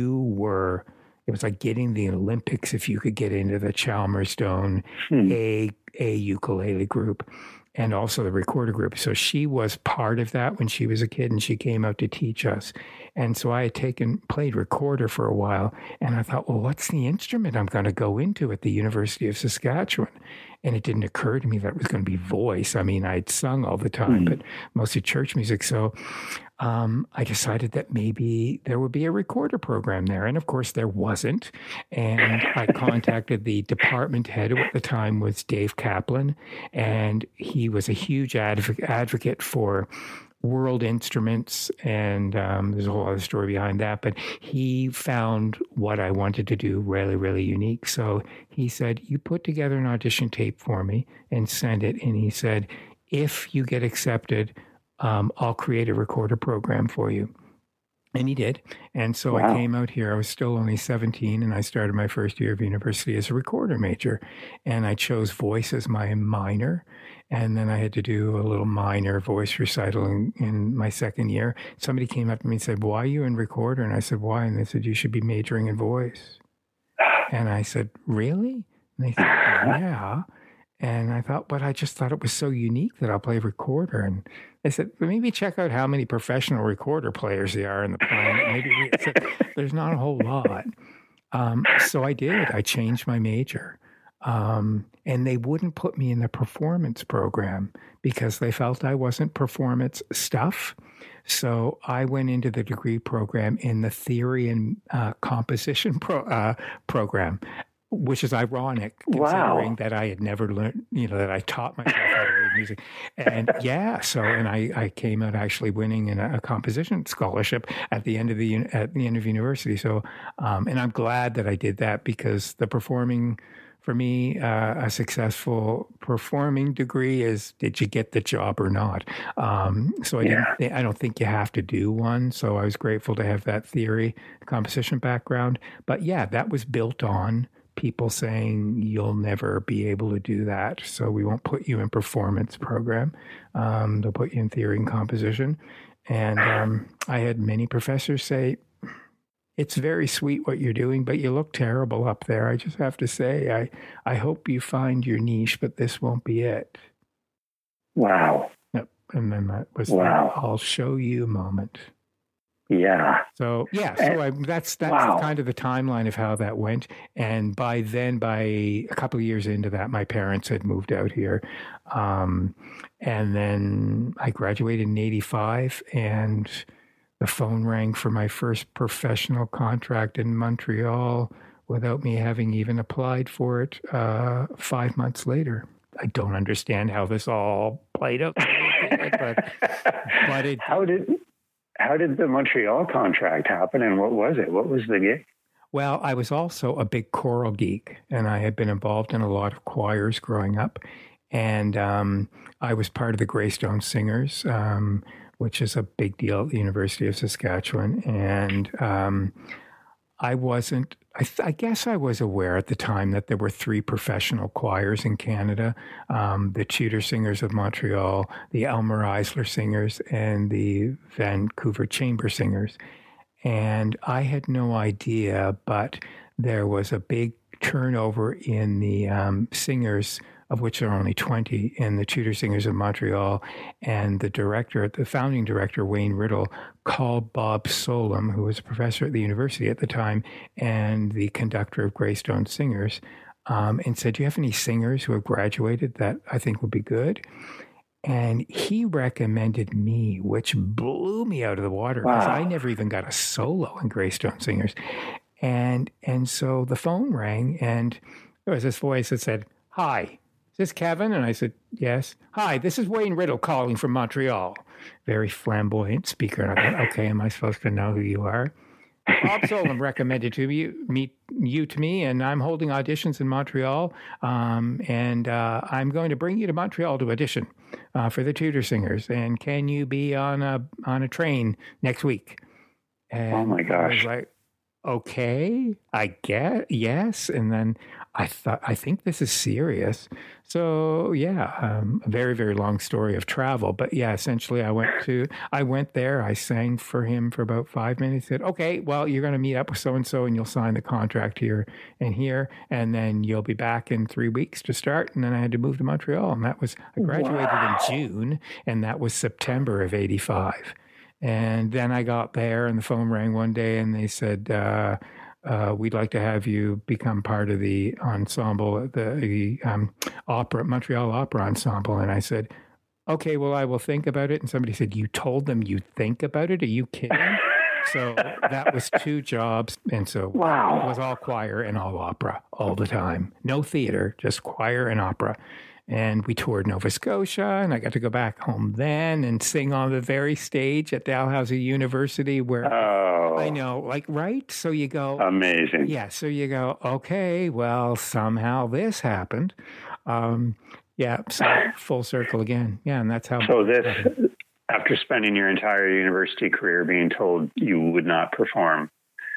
it was like getting the Olympics if you could get into the Chalmers Doane a ukulele group, and also the recorder group. So she was part of that when she was a kid, and she came out to teach us. And so I had played recorder for a while, and I thought, well, what's the instrument I'm going to go into at the University of Saskatchewan? And it didn't occur to me that it was going to be voice. I mean, I'd sung all the time, but mostly church music. So I decided that maybe there would be a recorder program there. And of course, there wasn't. And I contacted the department head, who at the time was Dave Kaplan. And he was a huge advocate for world instruments, and there's a whole other story behind that, but he found what I wanted to do really, really unique. So he said, you put together an audition tape for me and send it. And he said, if you get accepted, I'll create a recorder program for you. And he did. And so I came out here. I was still only 17, and I started my first year of university as a recorder major. And I chose voice as my minor. And then I had to do a little minor voice recital in my second year. Somebody came up to me and said, why are you in recorder? And I said, why? And they said, you should be majoring in voice. And I said, really? And they said, yeah. And I thought, but I just thought it was so unique that I'll play recorder. And they said, well, maybe check out how many professional recorder players there are in the planet. Maybe there's not a whole lot. So I did. I changed my major. And they wouldn't put me in the performance program because they felt I wasn't performance stuff. So I went into the degree program in the theory and composition program, which is ironic considering that I had never learned, that I taught myself how to read music. And I came out actually winning in a composition scholarship at the end of university. So, and I'm glad that I did that because the performing, for me, a successful performing degree is, did you get the job or not? So I don't think you have to do one. So I was grateful to have that theory composition background. But yeah, that was built on people saying you'll never be able to do that. So we won't put you in performance program. They'll put you in theory and composition. And I had many professors say, it's very sweet what you're doing, but you look terrible up there. I just have to say, I hope you find your niche, but this won't be it. Wow. Yep. And then that was I'll show you a moment. Yeah. So that's kind of the timeline of how that went. And by a couple of years into that, my parents had moved out here. And then I graduated in 85, and the phone rang for my first professional contract in Montreal without me having even applied for it 5 months later. I don't understand how this all played out, but it. How did the Montreal contract happen, and what was it? What was the gig? Well, I was also a big choral geek, and I had been involved in a lot of choirs growing up, and I was part of the Greystone Singers, which is a big deal at the University of Saskatchewan. And I guess I was aware at the time that there were 3 professional choirs in Canada, the Tudor Singers of Montreal, the Elmer Eisler Singers, and the Vancouver Chamber Singers. And I had no idea, but there was a big turnover in the singers, of which there are only 20, in the Tudor Singers of Montreal. And the founding director, Wayne Riddle, called Bob Solem, who was a professor at the university at the time and the conductor of Greystone Singers, and said, do you have any singers who have graduated that I think would be good? And he recommended me, which blew me out of the water because I never even got a solo in Greystone Singers. And so the phone rang, and there was this voice that said, hi, this Kevin? And I said, yes. Hi, this is Wayne Riddle calling from Montreal. Very flamboyant speaker. And I thought, okay, am I supposed to know who you are? Bob Solom recommended you to me, and I'm holding auditions in Montreal. And I'm going to bring you to Montreal to audition for the Tudor Singers. And can you be on a train next week? And oh my gosh! I was like, okay, I get yes. And then I think this is serious. So yeah, a very, very long story of travel. But yeah, essentially I went there, I sang for him for about 5 minutes, said, okay, well, you're going to meet up with so-and-so and you'll sign the contract here, and then you'll be back in 3 weeks to start. And then I had to move to Montreal. And I graduated in June, and that was September of 85. And then I got there and the phone rang one day and they said, we'd like to have you become part of the ensemble, the Montreal Opera Ensemble. And I said, okay, well, I will think about it. And somebody said, you told them you think about it? Are you kidding? So that was 2 jobs. And so wow. It was all choir and all opera all the time. No theater, just choir and opera. And we toured Nova Scotia, and I got to go back home then and sing on the very stage at Dalhousie University where I know, like, right? So you go... Amazing. Yeah, so you go, okay, well, somehow this happened. Yeah, so full circle again. Yeah, and that's how... So this, after spending your entire university career being told you would not perform,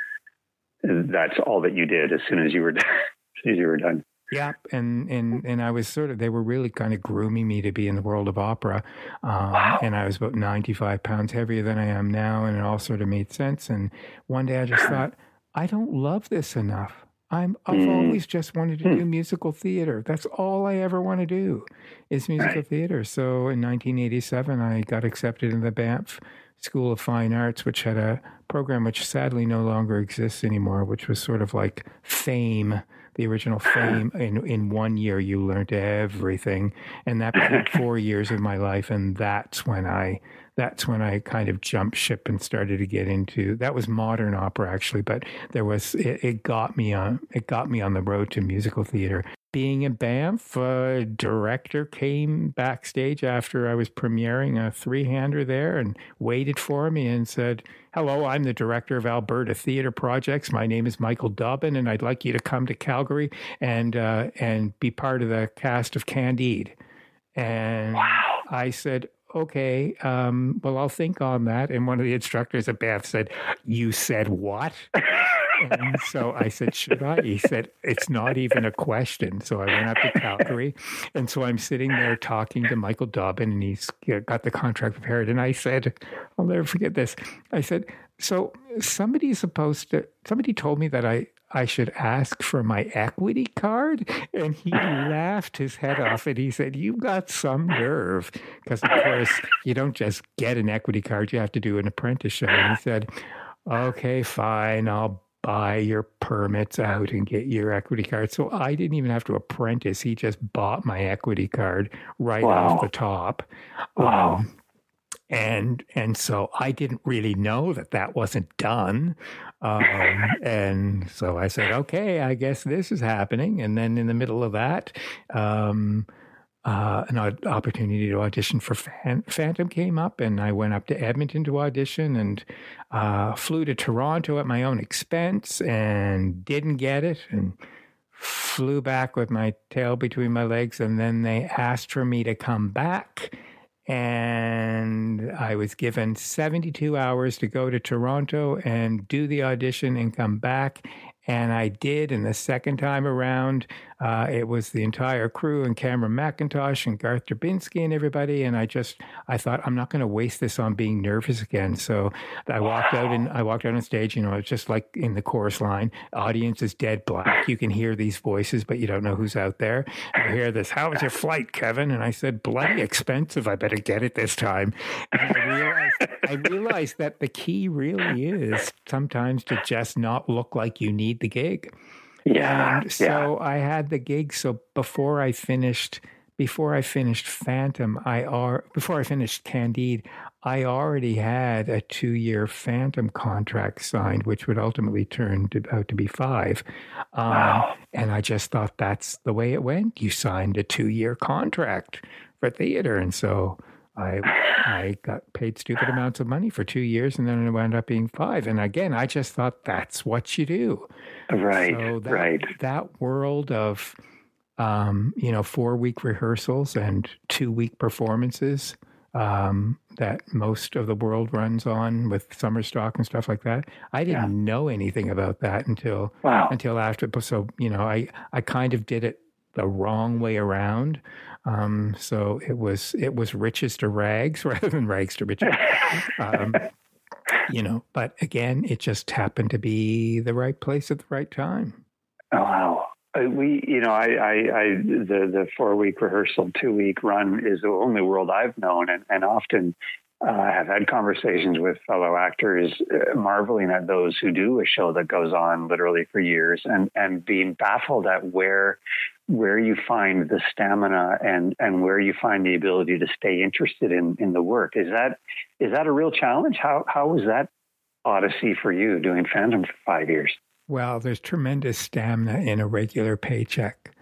that's all that you did as soon as you were done. Yeah, and I was they were really kind of grooming me to be in the world of opera. Wow. And I was about 95 pounds heavier than I am now, and it all sort of made sense. And one day I just thought, I don't love this enough. I've always just wanted to do musical theater. That's all I ever want to do is musical theater. So in 1987, I got accepted in the Banff School of Fine Arts, which had a program which sadly no longer exists anymore, which was sort of like Fame, the original Fame. In 1 year, you learned everything. And that became 4 years of my life. And that's when I kind of jumped ship and started to get into, that was modern opera actually, but it got me on the road to musical theater. Being in Banff, a director came backstage after I was premiering a 3-hander there and waited for me and said, hello, I'm the director of Alberta Theatre Projects. My name is Michael Dobbin, and I'd like you to come to Calgary and be part of the cast of Candide. And wow. I said, okay, well, I'll think on that. And one of the instructors at Banff said, you said what? And so I said, should I? He said, it's not even a question. So I went up to Calgary. And so I'm sitting there talking to Michael Dobbin, and he's got the contract prepared. And I said, I'll never forget this. I said, so somebody told me that I should ask for my equity card. And he laughed his head off and he said, you've got some nerve. Because, of course, you don't just get an equity card. You have to do an apprenticeship. And he said, okay, fine, I'll buy your permits out and get your equity card. So I didn't even have to apprentice. He just bought my equity card right off the top. Wow. And so I didn't really know that wasn't done. And so I said, okay, I guess this is happening. And then in the middle of that, an opportunity to audition for Phantom came up, and I went up to Edmonton to audition and flew to Toronto at my own expense and didn't get it and flew back with my tail between my legs. And then they asked for me to come back, and I was given 72 hours to go to Toronto and do the audition and come back. And I did. And the second time around, it was the entire crew and Cameron McIntosh and Garth Dubinsky and everybody. And I thought, I'm not going to waste this on being nervous again. So I walked out on stage. It's just like in the chorus line, audience is dead black. You can hear these voices, but you don't know who's out there. I hear this, how was your flight, Kevin? And I said, bloody expensive. I better get it this time. And I realized that the key really is sometimes to just not look like you need the gig. Yeah. And so I had the gig. So before I finished Phantom, before I finished Candide, I already had a 2-year Phantom contract signed, which would ultimately turn out to be 5. Wow. And I just thought that's the way it went. You signed a 2-year contract for theater. And so I got paid stupid amounts of money for 2 years, and then it wound up being 5. And again, I just thought that's what you do. Right, so right. That world of, 4-week rehearsals and 2-week performances that most of the world runs on with summer stock and stuff like that. I didn't know anything about that until after. So, I kind of did it the wrong way around. So it was riches to rags rather than rags to riches. But again, it just happened to be the right place at the right time. Oh, wow. The 4-week rehearsal, 2-week run is the only world I've known, and often have had conversations with fellow actors marveling at those who do a show that goes on literally for years, and being baffled at where you find the stamina and where you find the ability to stay interested in the work. Is that a real challenge? How was that odyssey for you doing Phantom for 5 years? Well, there's tremendous stamina in a regular paycheck.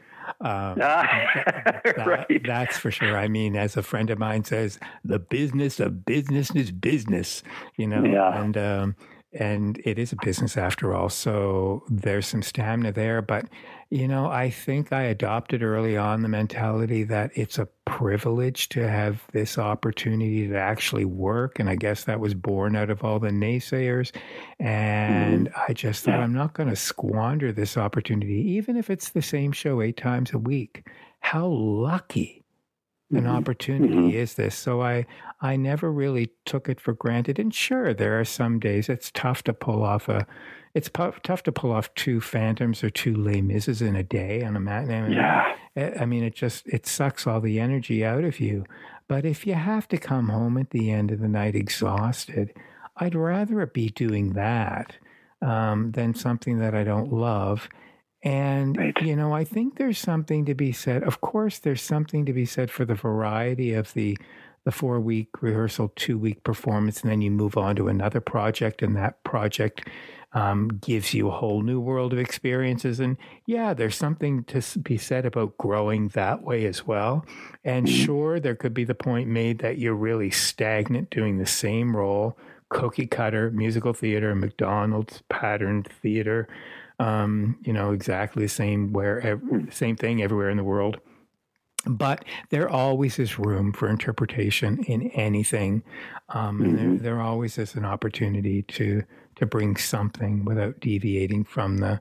Right. That's for sure. I mean, as a friend of mine says, the business of business is business, Yeah. And it is a business after all. So there's some stamina there. But, I think I adopted early on the mentality that it's a privilege to have this opportunity to actually work. And I guess that was born out of all the naysayers. And I just thought, I'm not going to squander this opportunity, even if it's the same show 8 times a week. How lucky an opportunity is this? So I never really took it for granted. And sure, there are some days it's tough to pull off tough to pull off 2 Phantoms or 2 Les Mises in a day on a matinee. Yeah. I mean, it sucks all the energy out of you. But if you have to come home at the end of the night exhausted, I'd rather it be doing that than something that I don't love. And, right. I think there's something to be said. Of course, there's something to be said for the variety of the 4-week rehearsal, 2-week performance, and then you move on to another project, and that project gives you a whole new world of experiences. And yeah, there's something to be said about growing that way as well. And sure, there could be the point made that you're really stagnant doing the same role, cookie cutter, musical theater, McDonald's patterned theater, exactly the same thing everywhere in the world. But there always is room for interpretation in anything. And there always is an opportunity to bring something without deviating from the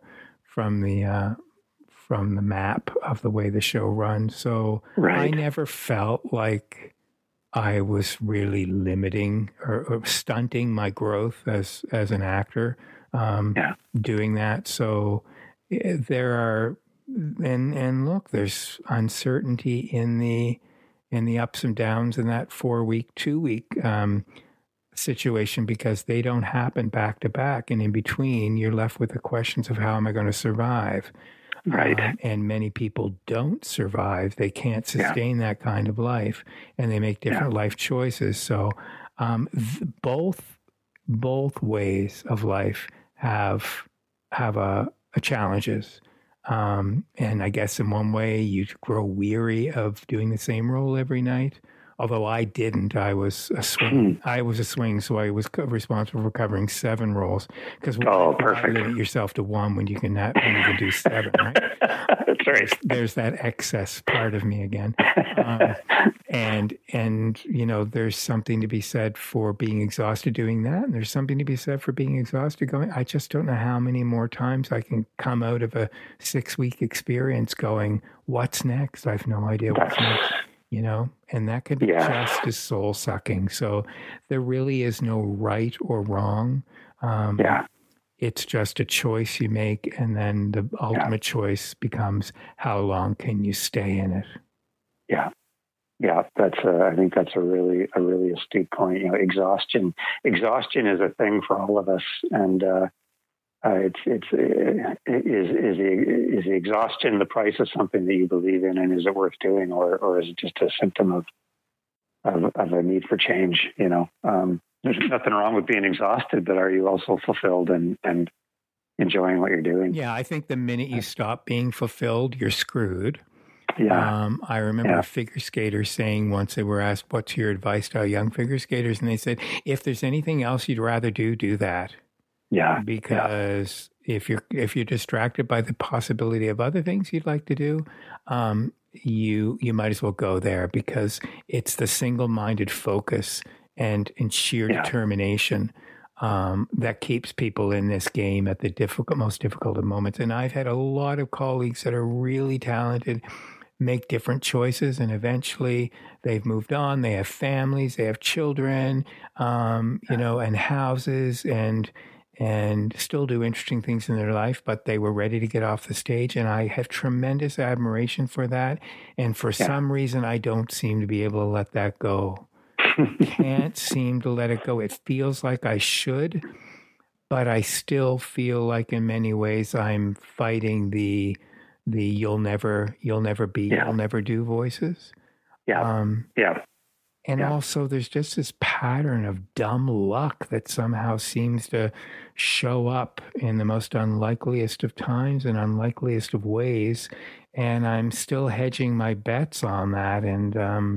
map of the way the show runs. So I never felt like I was really limiting or stunting my growth as an actor doing that. So there are, and look, there's uncertainty in the ups and downs in that 4-week, 2-week situation, because they don't happen back to back. And in between, you're left with the questions of how am I going to survive? Right. And many people don't survive. They can't sustain that kind of life, and they make different life choices. So both ways of life have a challenges. And I guess in one way you grow weary of doing the same role every night. Although I didn't, I was a swing. I was a swing, so I was responsible for covering 7 roles. Because why limit yourself to 1 when you can do 7, right? That's right. There's that excess part of me again, and there's something to be said for being exhausted doing that, and there's something to be said for being exhausted going. I just don't know how many more times I can come out of a 6-week experience going, "What's next?" I have no idea what's next. And that could be just as soul sucking. So there really is no right or wrong. It's just a choice you make. And then the ultimate choice becomes how long can you stay in it? Yeah. Yeah. I think that's a really astute point. Exhaustion is a thing for all of us. And, is the exhaustion the price of something that you believe in, and is it worth doing, or is it just a symptom of a need for change. There's nothing wrong with being exhausted, but are you also fulfilled and enjoying what you're doing? Yeah, I think the minute you stop being fulfilled, you're screwed. Yeah. I remember a figure skater saying once, they were asked, "What's your advice to young figure skaters?" And they said, "If there's anything else you'd rather do that." Yeah. Because if you're distracted by the possibility of other things you'd like to do, you might as well go there, because it's the single-minded focus and sheer determination that keeps people in this game at the most difficult of moments. And I've had a lot of colleagues that are really talented, make different choices, and eventually they've moved on. They have families, they have children, and houses, and still do interesting things in their life, but they were ready to get off the stage. And I have tremendous admiration for that. And for some reason, I don't seem to be able to let that go. Can't seem to let it go. It feels like I should, but I still feel like in many ways I'm fighting the you'll never be, you'll never do voices. And also there's just this pattern of dumb luck that somehow seems to show up in the most unlikeliest of times and unlikeliest of ways. And I'm still hedging my bets on that. And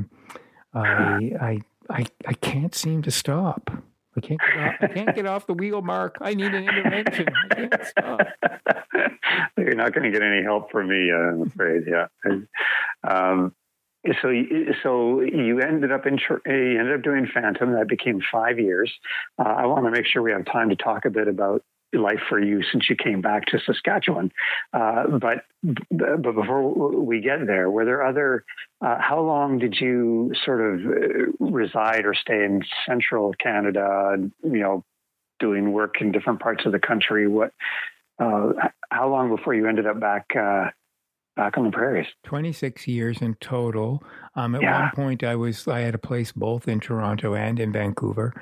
I can't seem to stop. I can't get off the wheel, Mark. I need an intervention. I can't stop. You're not going to get any help from me, I'm afraid. Yeah. So you ended up doing Phantom. That became 5 years. I want to make sure we have time to talk a bit about life for you since you came back to Saskatchewan. But before we get there, were there other? How long did you sort of reside or stay in central Canada? Doing work in different parts of the country. How long before you ended up back on the prairies? 26 years in total. At one point, I had a place both in Toronto and in Vancouver.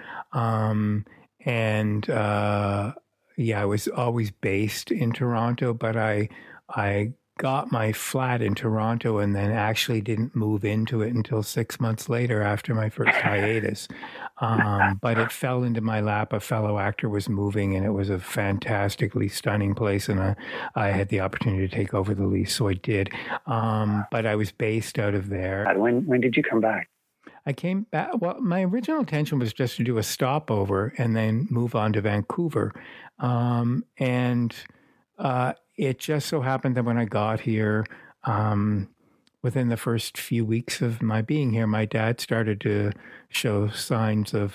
I was always based in Toronto, but I got my flat in Toronto and then actually didn't move into it until 6 months later after my first hiatus. But it fell into my lap. A fellow actor was moving, and it was a fantastically stunning place, and I had the opportunity to take over the lease, so I did. But I was based out of there. When did you come back? I came back. Well, my original intention was just to do a stopover and then move on to Vancouver. It just so happened that when I got here, within the first few weeks of my being here, my dad started to show signs of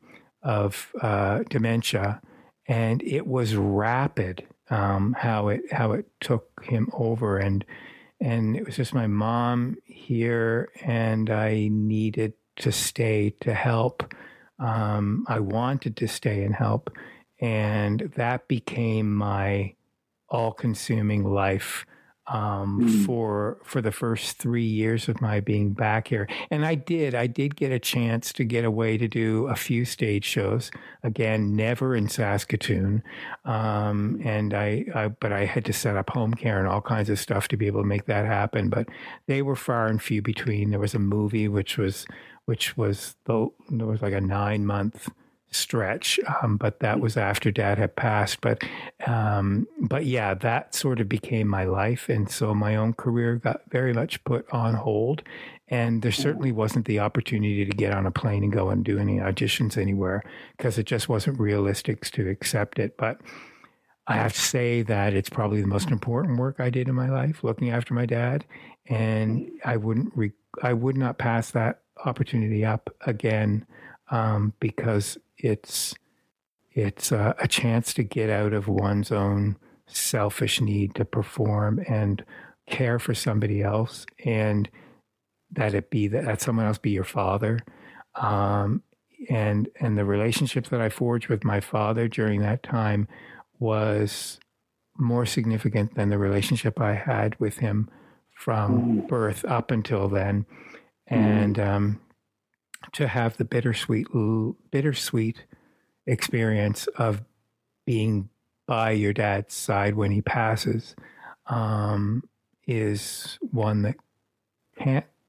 dementia, and it was rapid how it took him over, and it was just my mom here, and I needed to stay to help. I wanted to stay and help, and that became my all-consuming life for the first 3 years of my being back here. And I did get a chance to get away to do a few stage shows. Again, never in Saskatoon. But I had to set up home care and all kinds of stuff to be able to make that happen. But they were far and few between. There was a movie which was like a 9-month stretch, but that was after Dad had passed. But yeah, that sort of became my life, and so my own career got very much put on hold. And there certainly wasn't the opportunity to get on a plane and go and do any auditions anywhere because it just wasn't realistic to accept it. But I have to say that it's probably the most important work I did in my life, looking after my dad, and I would not pass that opportunity up again. Because it's a chance to get out of one's own selfish need to perform and care for somebody else, and that someone else be your father. And the relationships that I forged with my father during that time was more significant than the relationship I had with him from birth up until then. And to have the bittersweet experience of being by your dad's side when he passes is one that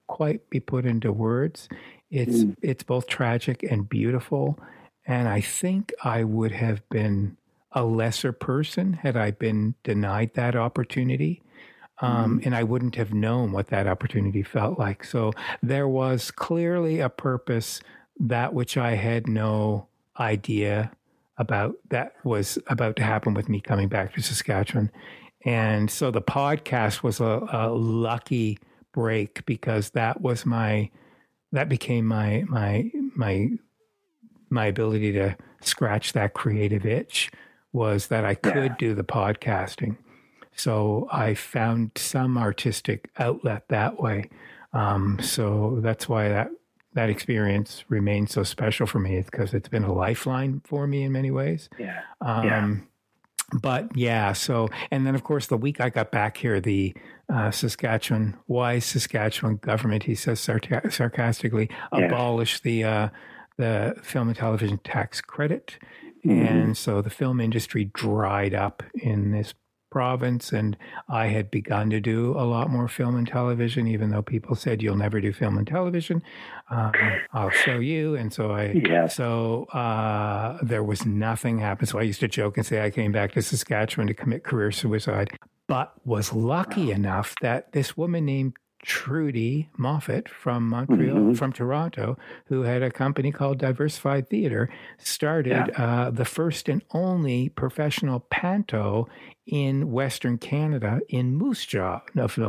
quite be put into words. It's both tragic and beautiful. And I think I would have been a lesser person had I been denied that opportunity. And I wouldn't have known what that opportunity felt like. So there was clearly a purpose, that which I had no idea about, that was about to happen with me coming back to Saskatchewan. And so the podcast was a lucky break, because that became my ability to scratch that creative itch, was that I could do the podcasting. So I found some artistic outlet that way. So that's why that experience remains so special for me, because it's been a lifeline for me in many ways. But so, and then of course, the week I got back here, the wise Saskatchewan government, he says sarcastically, abolished the film and television tax credit. And so the film industry dried up in this province, and I had begun to do a lot more film and television, even though people said you'll never do film and television. I'll show you. And so there was nothing happened. So I used to joke and say I came back to Saskatchewan to commit career suicide, but was lucky enough that this woman named Trudy Moffat from Montreal, from Toronto, who had a company called Diversified Theatre, started the first and only professional panto in Western Canada in Moose Jaw.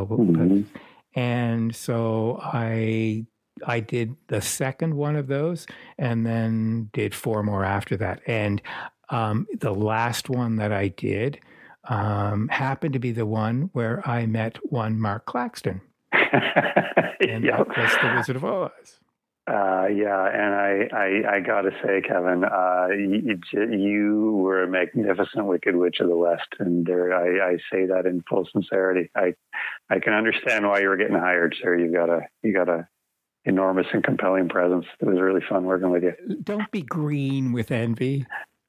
And so I did the second one of those, and then did 4 more after that. And the last one that I did happened to be the one where I met one Mark Claxton. And that's the Wizard of Oz. And I got to say, Kevin, you were a magnificent Wicked Witch of the West, and I say that in full sincerity. I can understand why you were getting hired, sir. You got a enormous and compelling presence. It was really fun working with you. Don't be green with envy.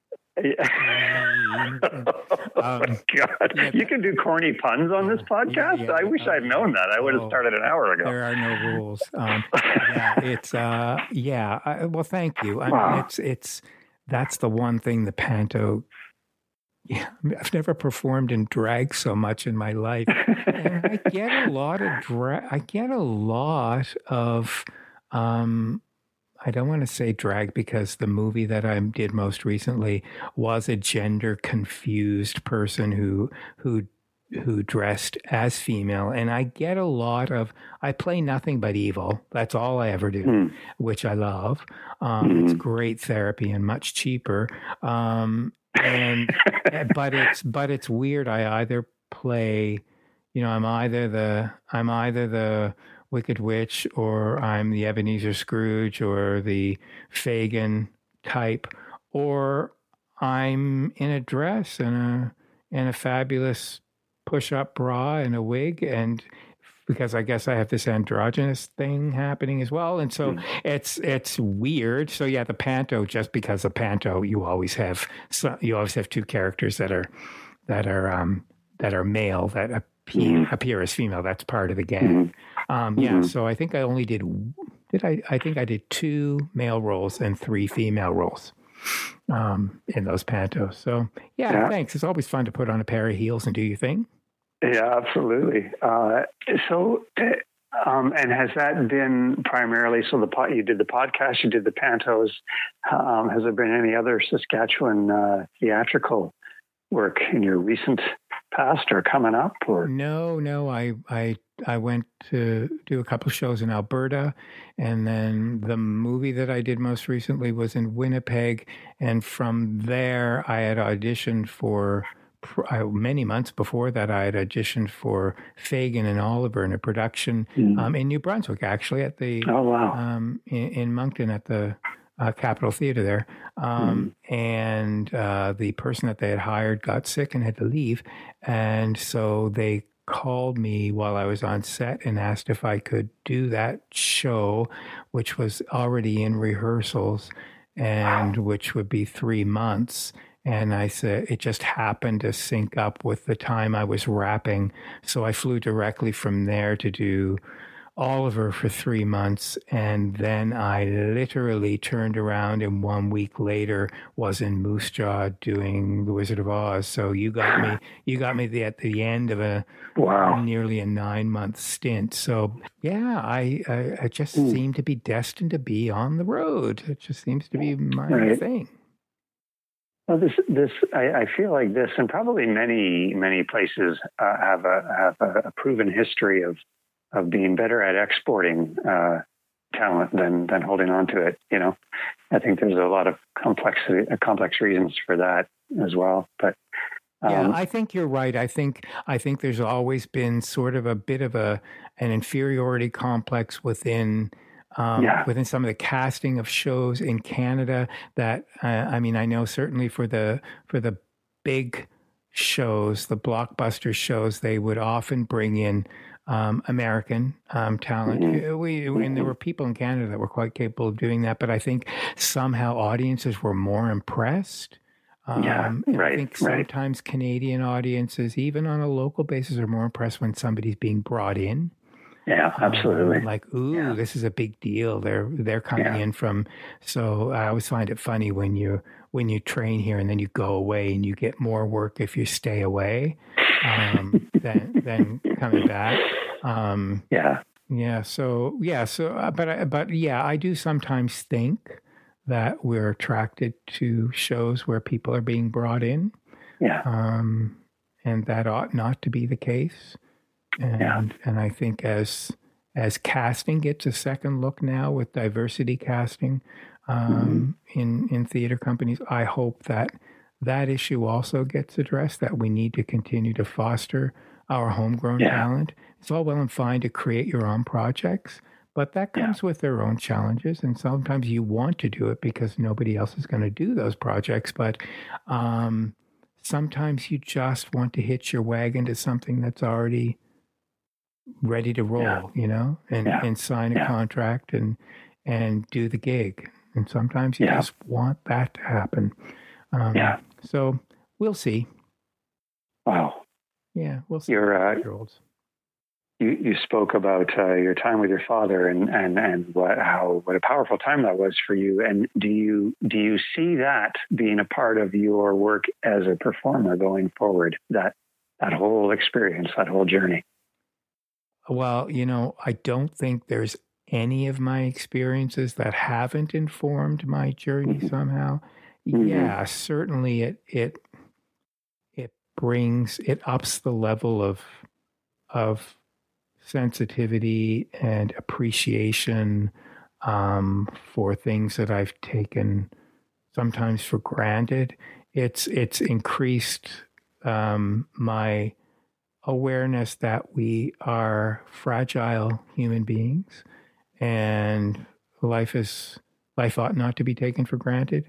Oh God! You can do corny puns on this podcast. I wish I'd known that. I would have started an hour ago. There are no rules. Well, thank you. Wow. That's the one thing the panto. Yeah, I've never performed in drag so much in my life, and I get a lot of drag. I get a lot of. I don't want to say drag, because the movie that I did most recently was a gender confused person who dressed as female. And I get a lot of, I play nothing but evil. That's all I ever do, which I love. It's great therapy and much cheaper. But it's weird. I either play, I'm either the Wicked Witch, or I'm the Ebenezer Scrooge, or the Fagin type, or I'm in a dress and a fabulous push-up bra and a wig, and because I guess I have this androgynous thing happening as well, and so it's weird. So the panto, just because of panto, you always have 2 characters that are male that appear as female. That's part of the gag. So I think I only did I think I did 2 male roles and 3 female roles in those pantos. So thanks. It's always fun to put on a pair of heels and do your thing. Yeah, absolutely. And has that been primarily, you did the podcast, you did the pantos. Has there been any other Saskatchewan theatrical work in your recent past or coming up? Or no, I went to do a couple of shows in Alberta, and then the movie that I did most recently was in Winnipeg, and from there I had auditioned for many months before that. I had auditioned for Fagin and Oliver in a production in New Brunswick, actually, at the in Moncton at the Capitol Theatre there. And the person that they had hired got sick and had to leave. And so they called me while I was on set and asked if I could do that show, which was already in rehearsals, and which would be 3 months. And I said, it just happened to sync up with the time I was wrapping. So I flew directly from there to do Oliver for 3 months, and then I literally turned around and 1 week later was in Moose Jaw doing The Wizard of Oz. So you got me at the end of nearly a 9-month stint. So yeah, I just seem to be destined to be on the road. It just seems to be my thing. Well, I feel like this, and probably many places have a proven history of being better at exporting talent than holding on to it. I think there's a lot of complex reasons for that as well. But yeah, I think you're right. I think there's always been sort of a bit of an inferiority complex within some of the casting of shows in Canada. That I know certainly for the big shows, the blockbuster shows, they would often bring in American talent. And there were people in Canada that were quite capable of doing that, but I think somehow audiences were more impressed. I think sometimes Canadian audiences, even on a local basis, are more impressed when somebody's being brought in. Yeah, absolutely. This is a big deal. They're coming in from. So I always find it funny when you train here and then you go away and you get more work if you stay away than coming back. I do sometimes think that we're attracted to shows where people are being brought in. Yeah. And that ought not to be the case. And I think as casting gets a second look now with diversity casting in theater companies, I hope that issue also gets addressed, that we need to continue to foster our homegrown talent. It's all well and fine to create your own projects, but that comes with their own challenges. And sometimes you want to do it because nobody else is going to do those projects. But sometimes you just want to hitch your wagon to something that's already ready to roll, and sign a contract and do the gig. And sometimes you just want that to happen. So we'll see. Wow. Yeah, we'll see. You spoke about your time with your father and what a powerful time that was for you. And do you see that being a part of your work as a performer going forward? That whole experience, that whole journey. Well, I don't think there's any of my experiences that haven't informed my journey somehow. Yeah, certainly it ups the level of sensitivity and appreciation for things that I've taken sometimes for granted. It's increased my awareness that we are fragile human beings, and life ought not to be taken for granted.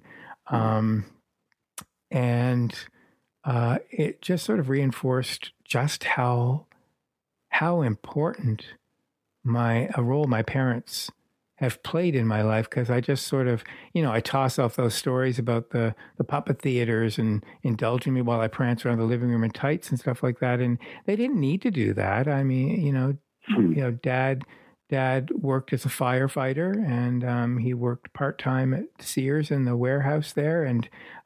It just sort of reinforced just how important a role my parents have played in my life, because I just sort of, I toss off those stories about the puppet theaters and indulging me while I prance around the living room in tights and stuff like that. And they didn't need to do that. I mean, Dad worked as a firefighter, and he worked part-time at Sears in the warehouse there. And,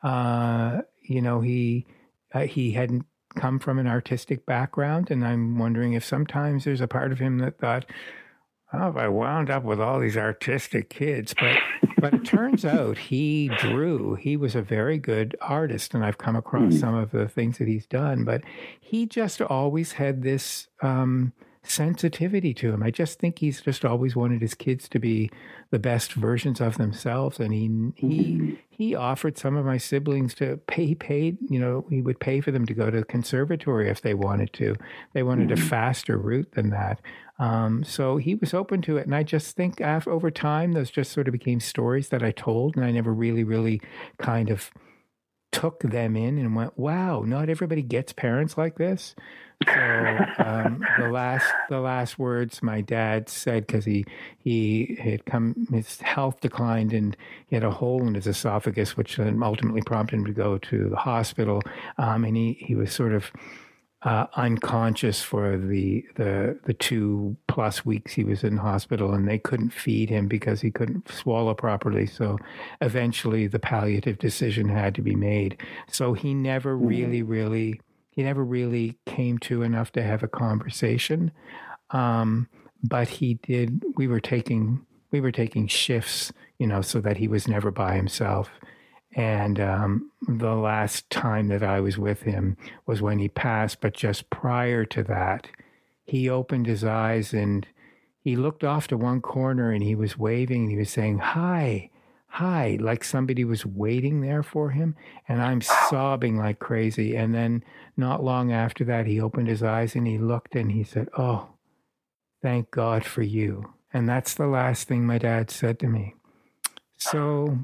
he hadn't come from an artistic background. And I'm wondering if sometimes there's a part of him that thought, oh, if I wound up with all these artistic kids. But it turns out he was a very good artist, and I've come across some of the things that he's done. But he just always had this sensitivity to him. I just think he's just always wanted his kids to be the best versions of themselves. And he offered some of my siblings to pay. He would pay for them to go to the conservatory if they wanted to. They wanted a faster route than that. So he was open to it. And I just think over time, those just sort of became stories that I told, and I never really, really kind of took them in and went, wow, not everybody gets parents like this. So the last words my dad said, because he had come, his health declined and he had a hole in his esophagus, which then ultimately prompted him to go to the hospital. And he was sort of unconscious for the 2+ weeks he was in hospital, and they couldn't feed him because he couldn't swallow properly. So eventually the palliative decision had to be made. So he never really came to enough to have a conversation. But he did. We were taking shifts, so that he was never by himself. And the last time that I was with him was when he passed. But just prior to that, he opened his eyes and he looked off to one corner and he was waving and he was saying, "Hi, hi," like somebody was waiting there for him. And I'm sobbing like crazy. And then not long after that, he opened his eyes and he looked and he said, "Oh, thank God for you." And that's the last thing my dad said to me. So,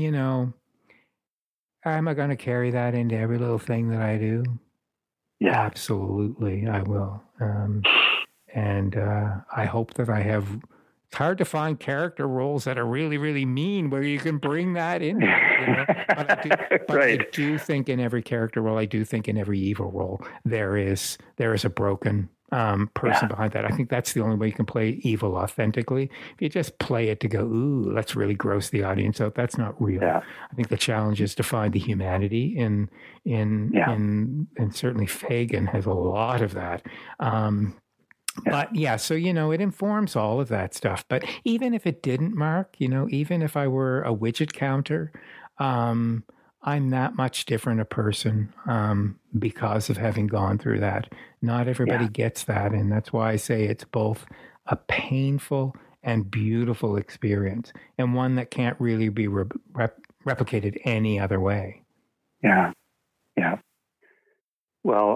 am I going to carry that into every little thing that I do? Yeah. Absolutely, I will. And I hope that I have. It's hard to find character roles that are really, really mean where you can bring that in. But I do think in every character role, I do think in every evil role, there is a broken person behind that. I think that's the only way you can play evil authentically. If you just play it to go, ooh, let's really gross the audience out, that's not real. Yeah. I think the challenge is to find the humanity in and certainly Fagin has a lot of that. But yeah, so, it informs all of that stuff. But even if it didn't, Mark, even if I were a widget counter, I'm that much different a person because of having gone through that. Not everybody gets that. And that's why I say it's both a painful and beautiful experience and one that can't really be replicated any other way. Yeah. Yeah. Well,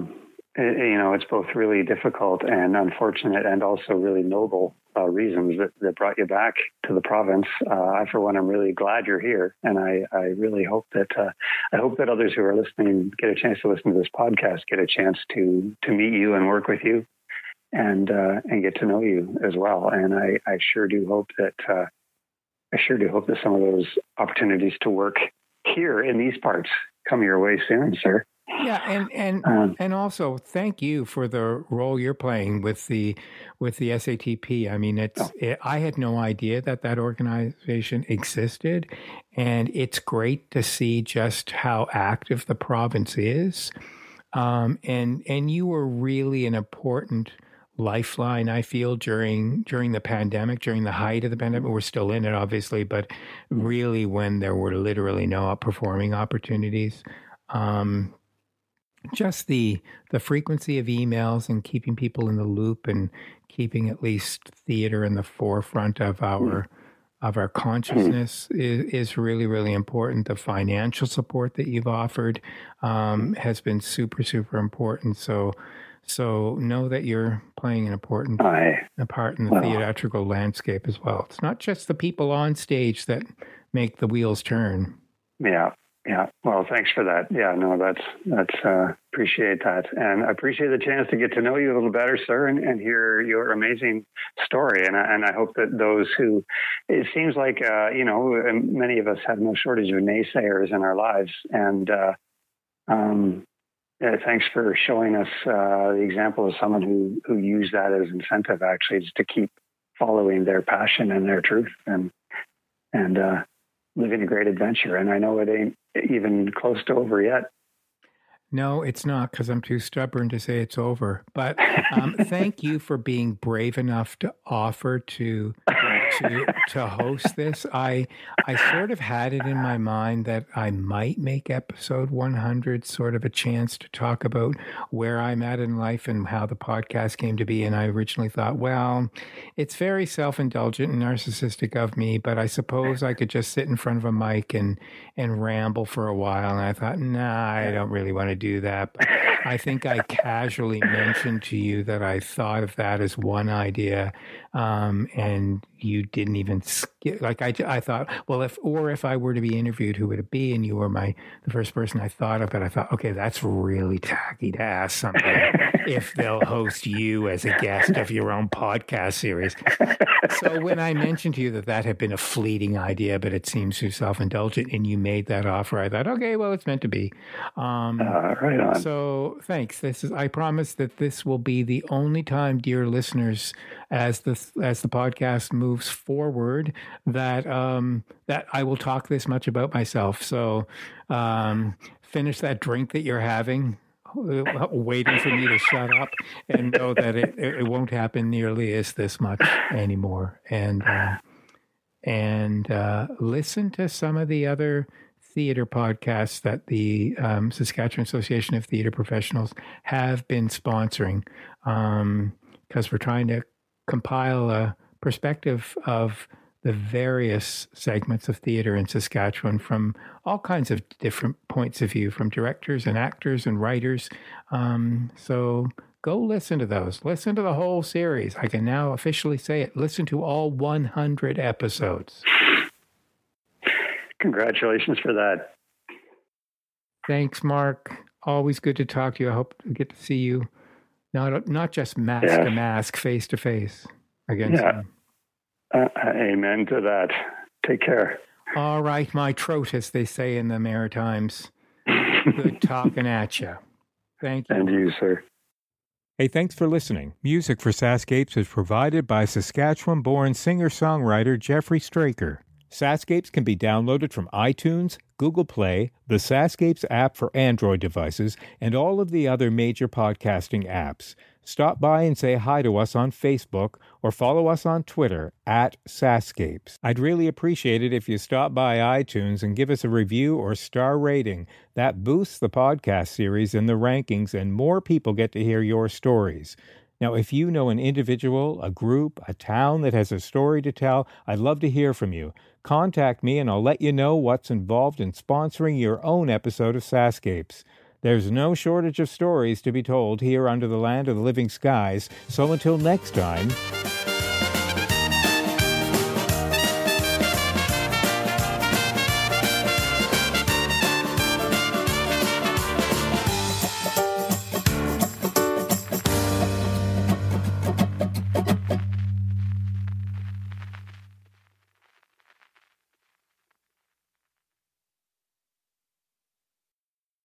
it's both really difficult and unfortunate and also really noble reasons that brought you back to the province. I, for one, am really glad you're here. And I really hope that others who are listening get a chance to listen to this podcast, get a chance to meet you and work with you and get to know you as well. And I sure do hope that some of those opportunities to work here in these parts come your way soon, sir. Yeah, and also thank you for the role you're playing with the SATP. I mean, I had no idea that organization existed, and it's great to see just how active the province is. And you were really an important lifeline, I feel, during the pandemic, during the height of the pandemic. We're still in it, obviously, but really when there were literally no performing opportunities. Just the frequency of emails and keeping people in the loop and keeping at least theater in the forefront of our consciousness is really, really important. The financial support that you've offered has been super, super important. So know that you're playing an important part in the theatrical landscape as well. It's not just the people on stage that make the wheels turn. Yeah. Yeah. Well, thanks for that. Yeah, no, that's appreciate that. And I appreciate the chance to get to know you a little better, sir, and hear your amazing story. And I hope that those who, it seems like, many of us have no shortage of naysayers in our lives. And thanks for showing us the example of someone who used that as incentive, actually, just to keep following their passion and their truth and living a great adventure. And I know it ain't even close to over yet. No, it's not, because I'm too stubborn to say it's over. But thank you for being brave enough to offer to host this. I sort of had it in my mind that I might make episode 100 sort of a chance to talk about where I'm at in life and how the podcast came to be. And I originally thought, well, it's very self-indulgent and narcissistic of me, but I suppose I could just sit in front of a mic and ramble for a while. And I thought, nah, I don't really want to do that. But I think I casually mentioned to you that I thought of that as one idea, and you didn't even skip. Like I thought, well, if I were to be interviewed, who would it be? And you were the first person I thought of. But I thought, okay, that's really tacky to ask somebody. if they'll host you as a guest of your own podcast series. So when I mentioned to you that had been a fleeting idea, but it seems too self-indulgent, and you made that offer, I thought, okay, well, it's meant to be. Right on. So thanks. I promise that this will be the only time, dear listeners, as the podcast moves forward, that I will talk this much about myself. So finish that drink that you're having, waiting for me to shut up, and know that it won't happen nearly as this much anymore. And listen to some of the other theater podcasts that the Saskatchewan Association of Theater Professionals have been sponsoring, because we're trying to compile a perspective of the various segments of theater in Saskatchewan from all kinds of different points of view, from directors and actors and writers. So go listen to those. Listen to the whole series. I can now officially say it. Listen to all 100 episodes. Congratulations for that. Thanks, Mark. Always good to talk to you. I hope to get to see you, not just mask to mask, face to face again. Yeah. Amen to that. Take care. All right, my throat, as they say in the Maritimes. Good talking at you. Thank you. And you, sir. Hey, thanks for listening. Music for Sascapes is provided by Saskatchewan-born singer-songwriter Jeffrey Straker. Sascapes can be downloaded from iTunes, Google Play, the Sascapes app for Android devices, and all of the other major podcasting apps. Stop by and say hi to us on Facebook or follow us on Twitter @Sascapes. I'd really appreciate it if you stop by iTunes and give us a review or star rating. That boosts the podcast series in the rankings, and more people get to hear your stories. Now, if you know an individual, a group, a town that has a story to tell, I'd love to hear from you. Contact me and I'll let you know what's involved in sponsoring your own episode of Sascapes. There's no shortage of stories to be told here under the land of the living skies, so until next time,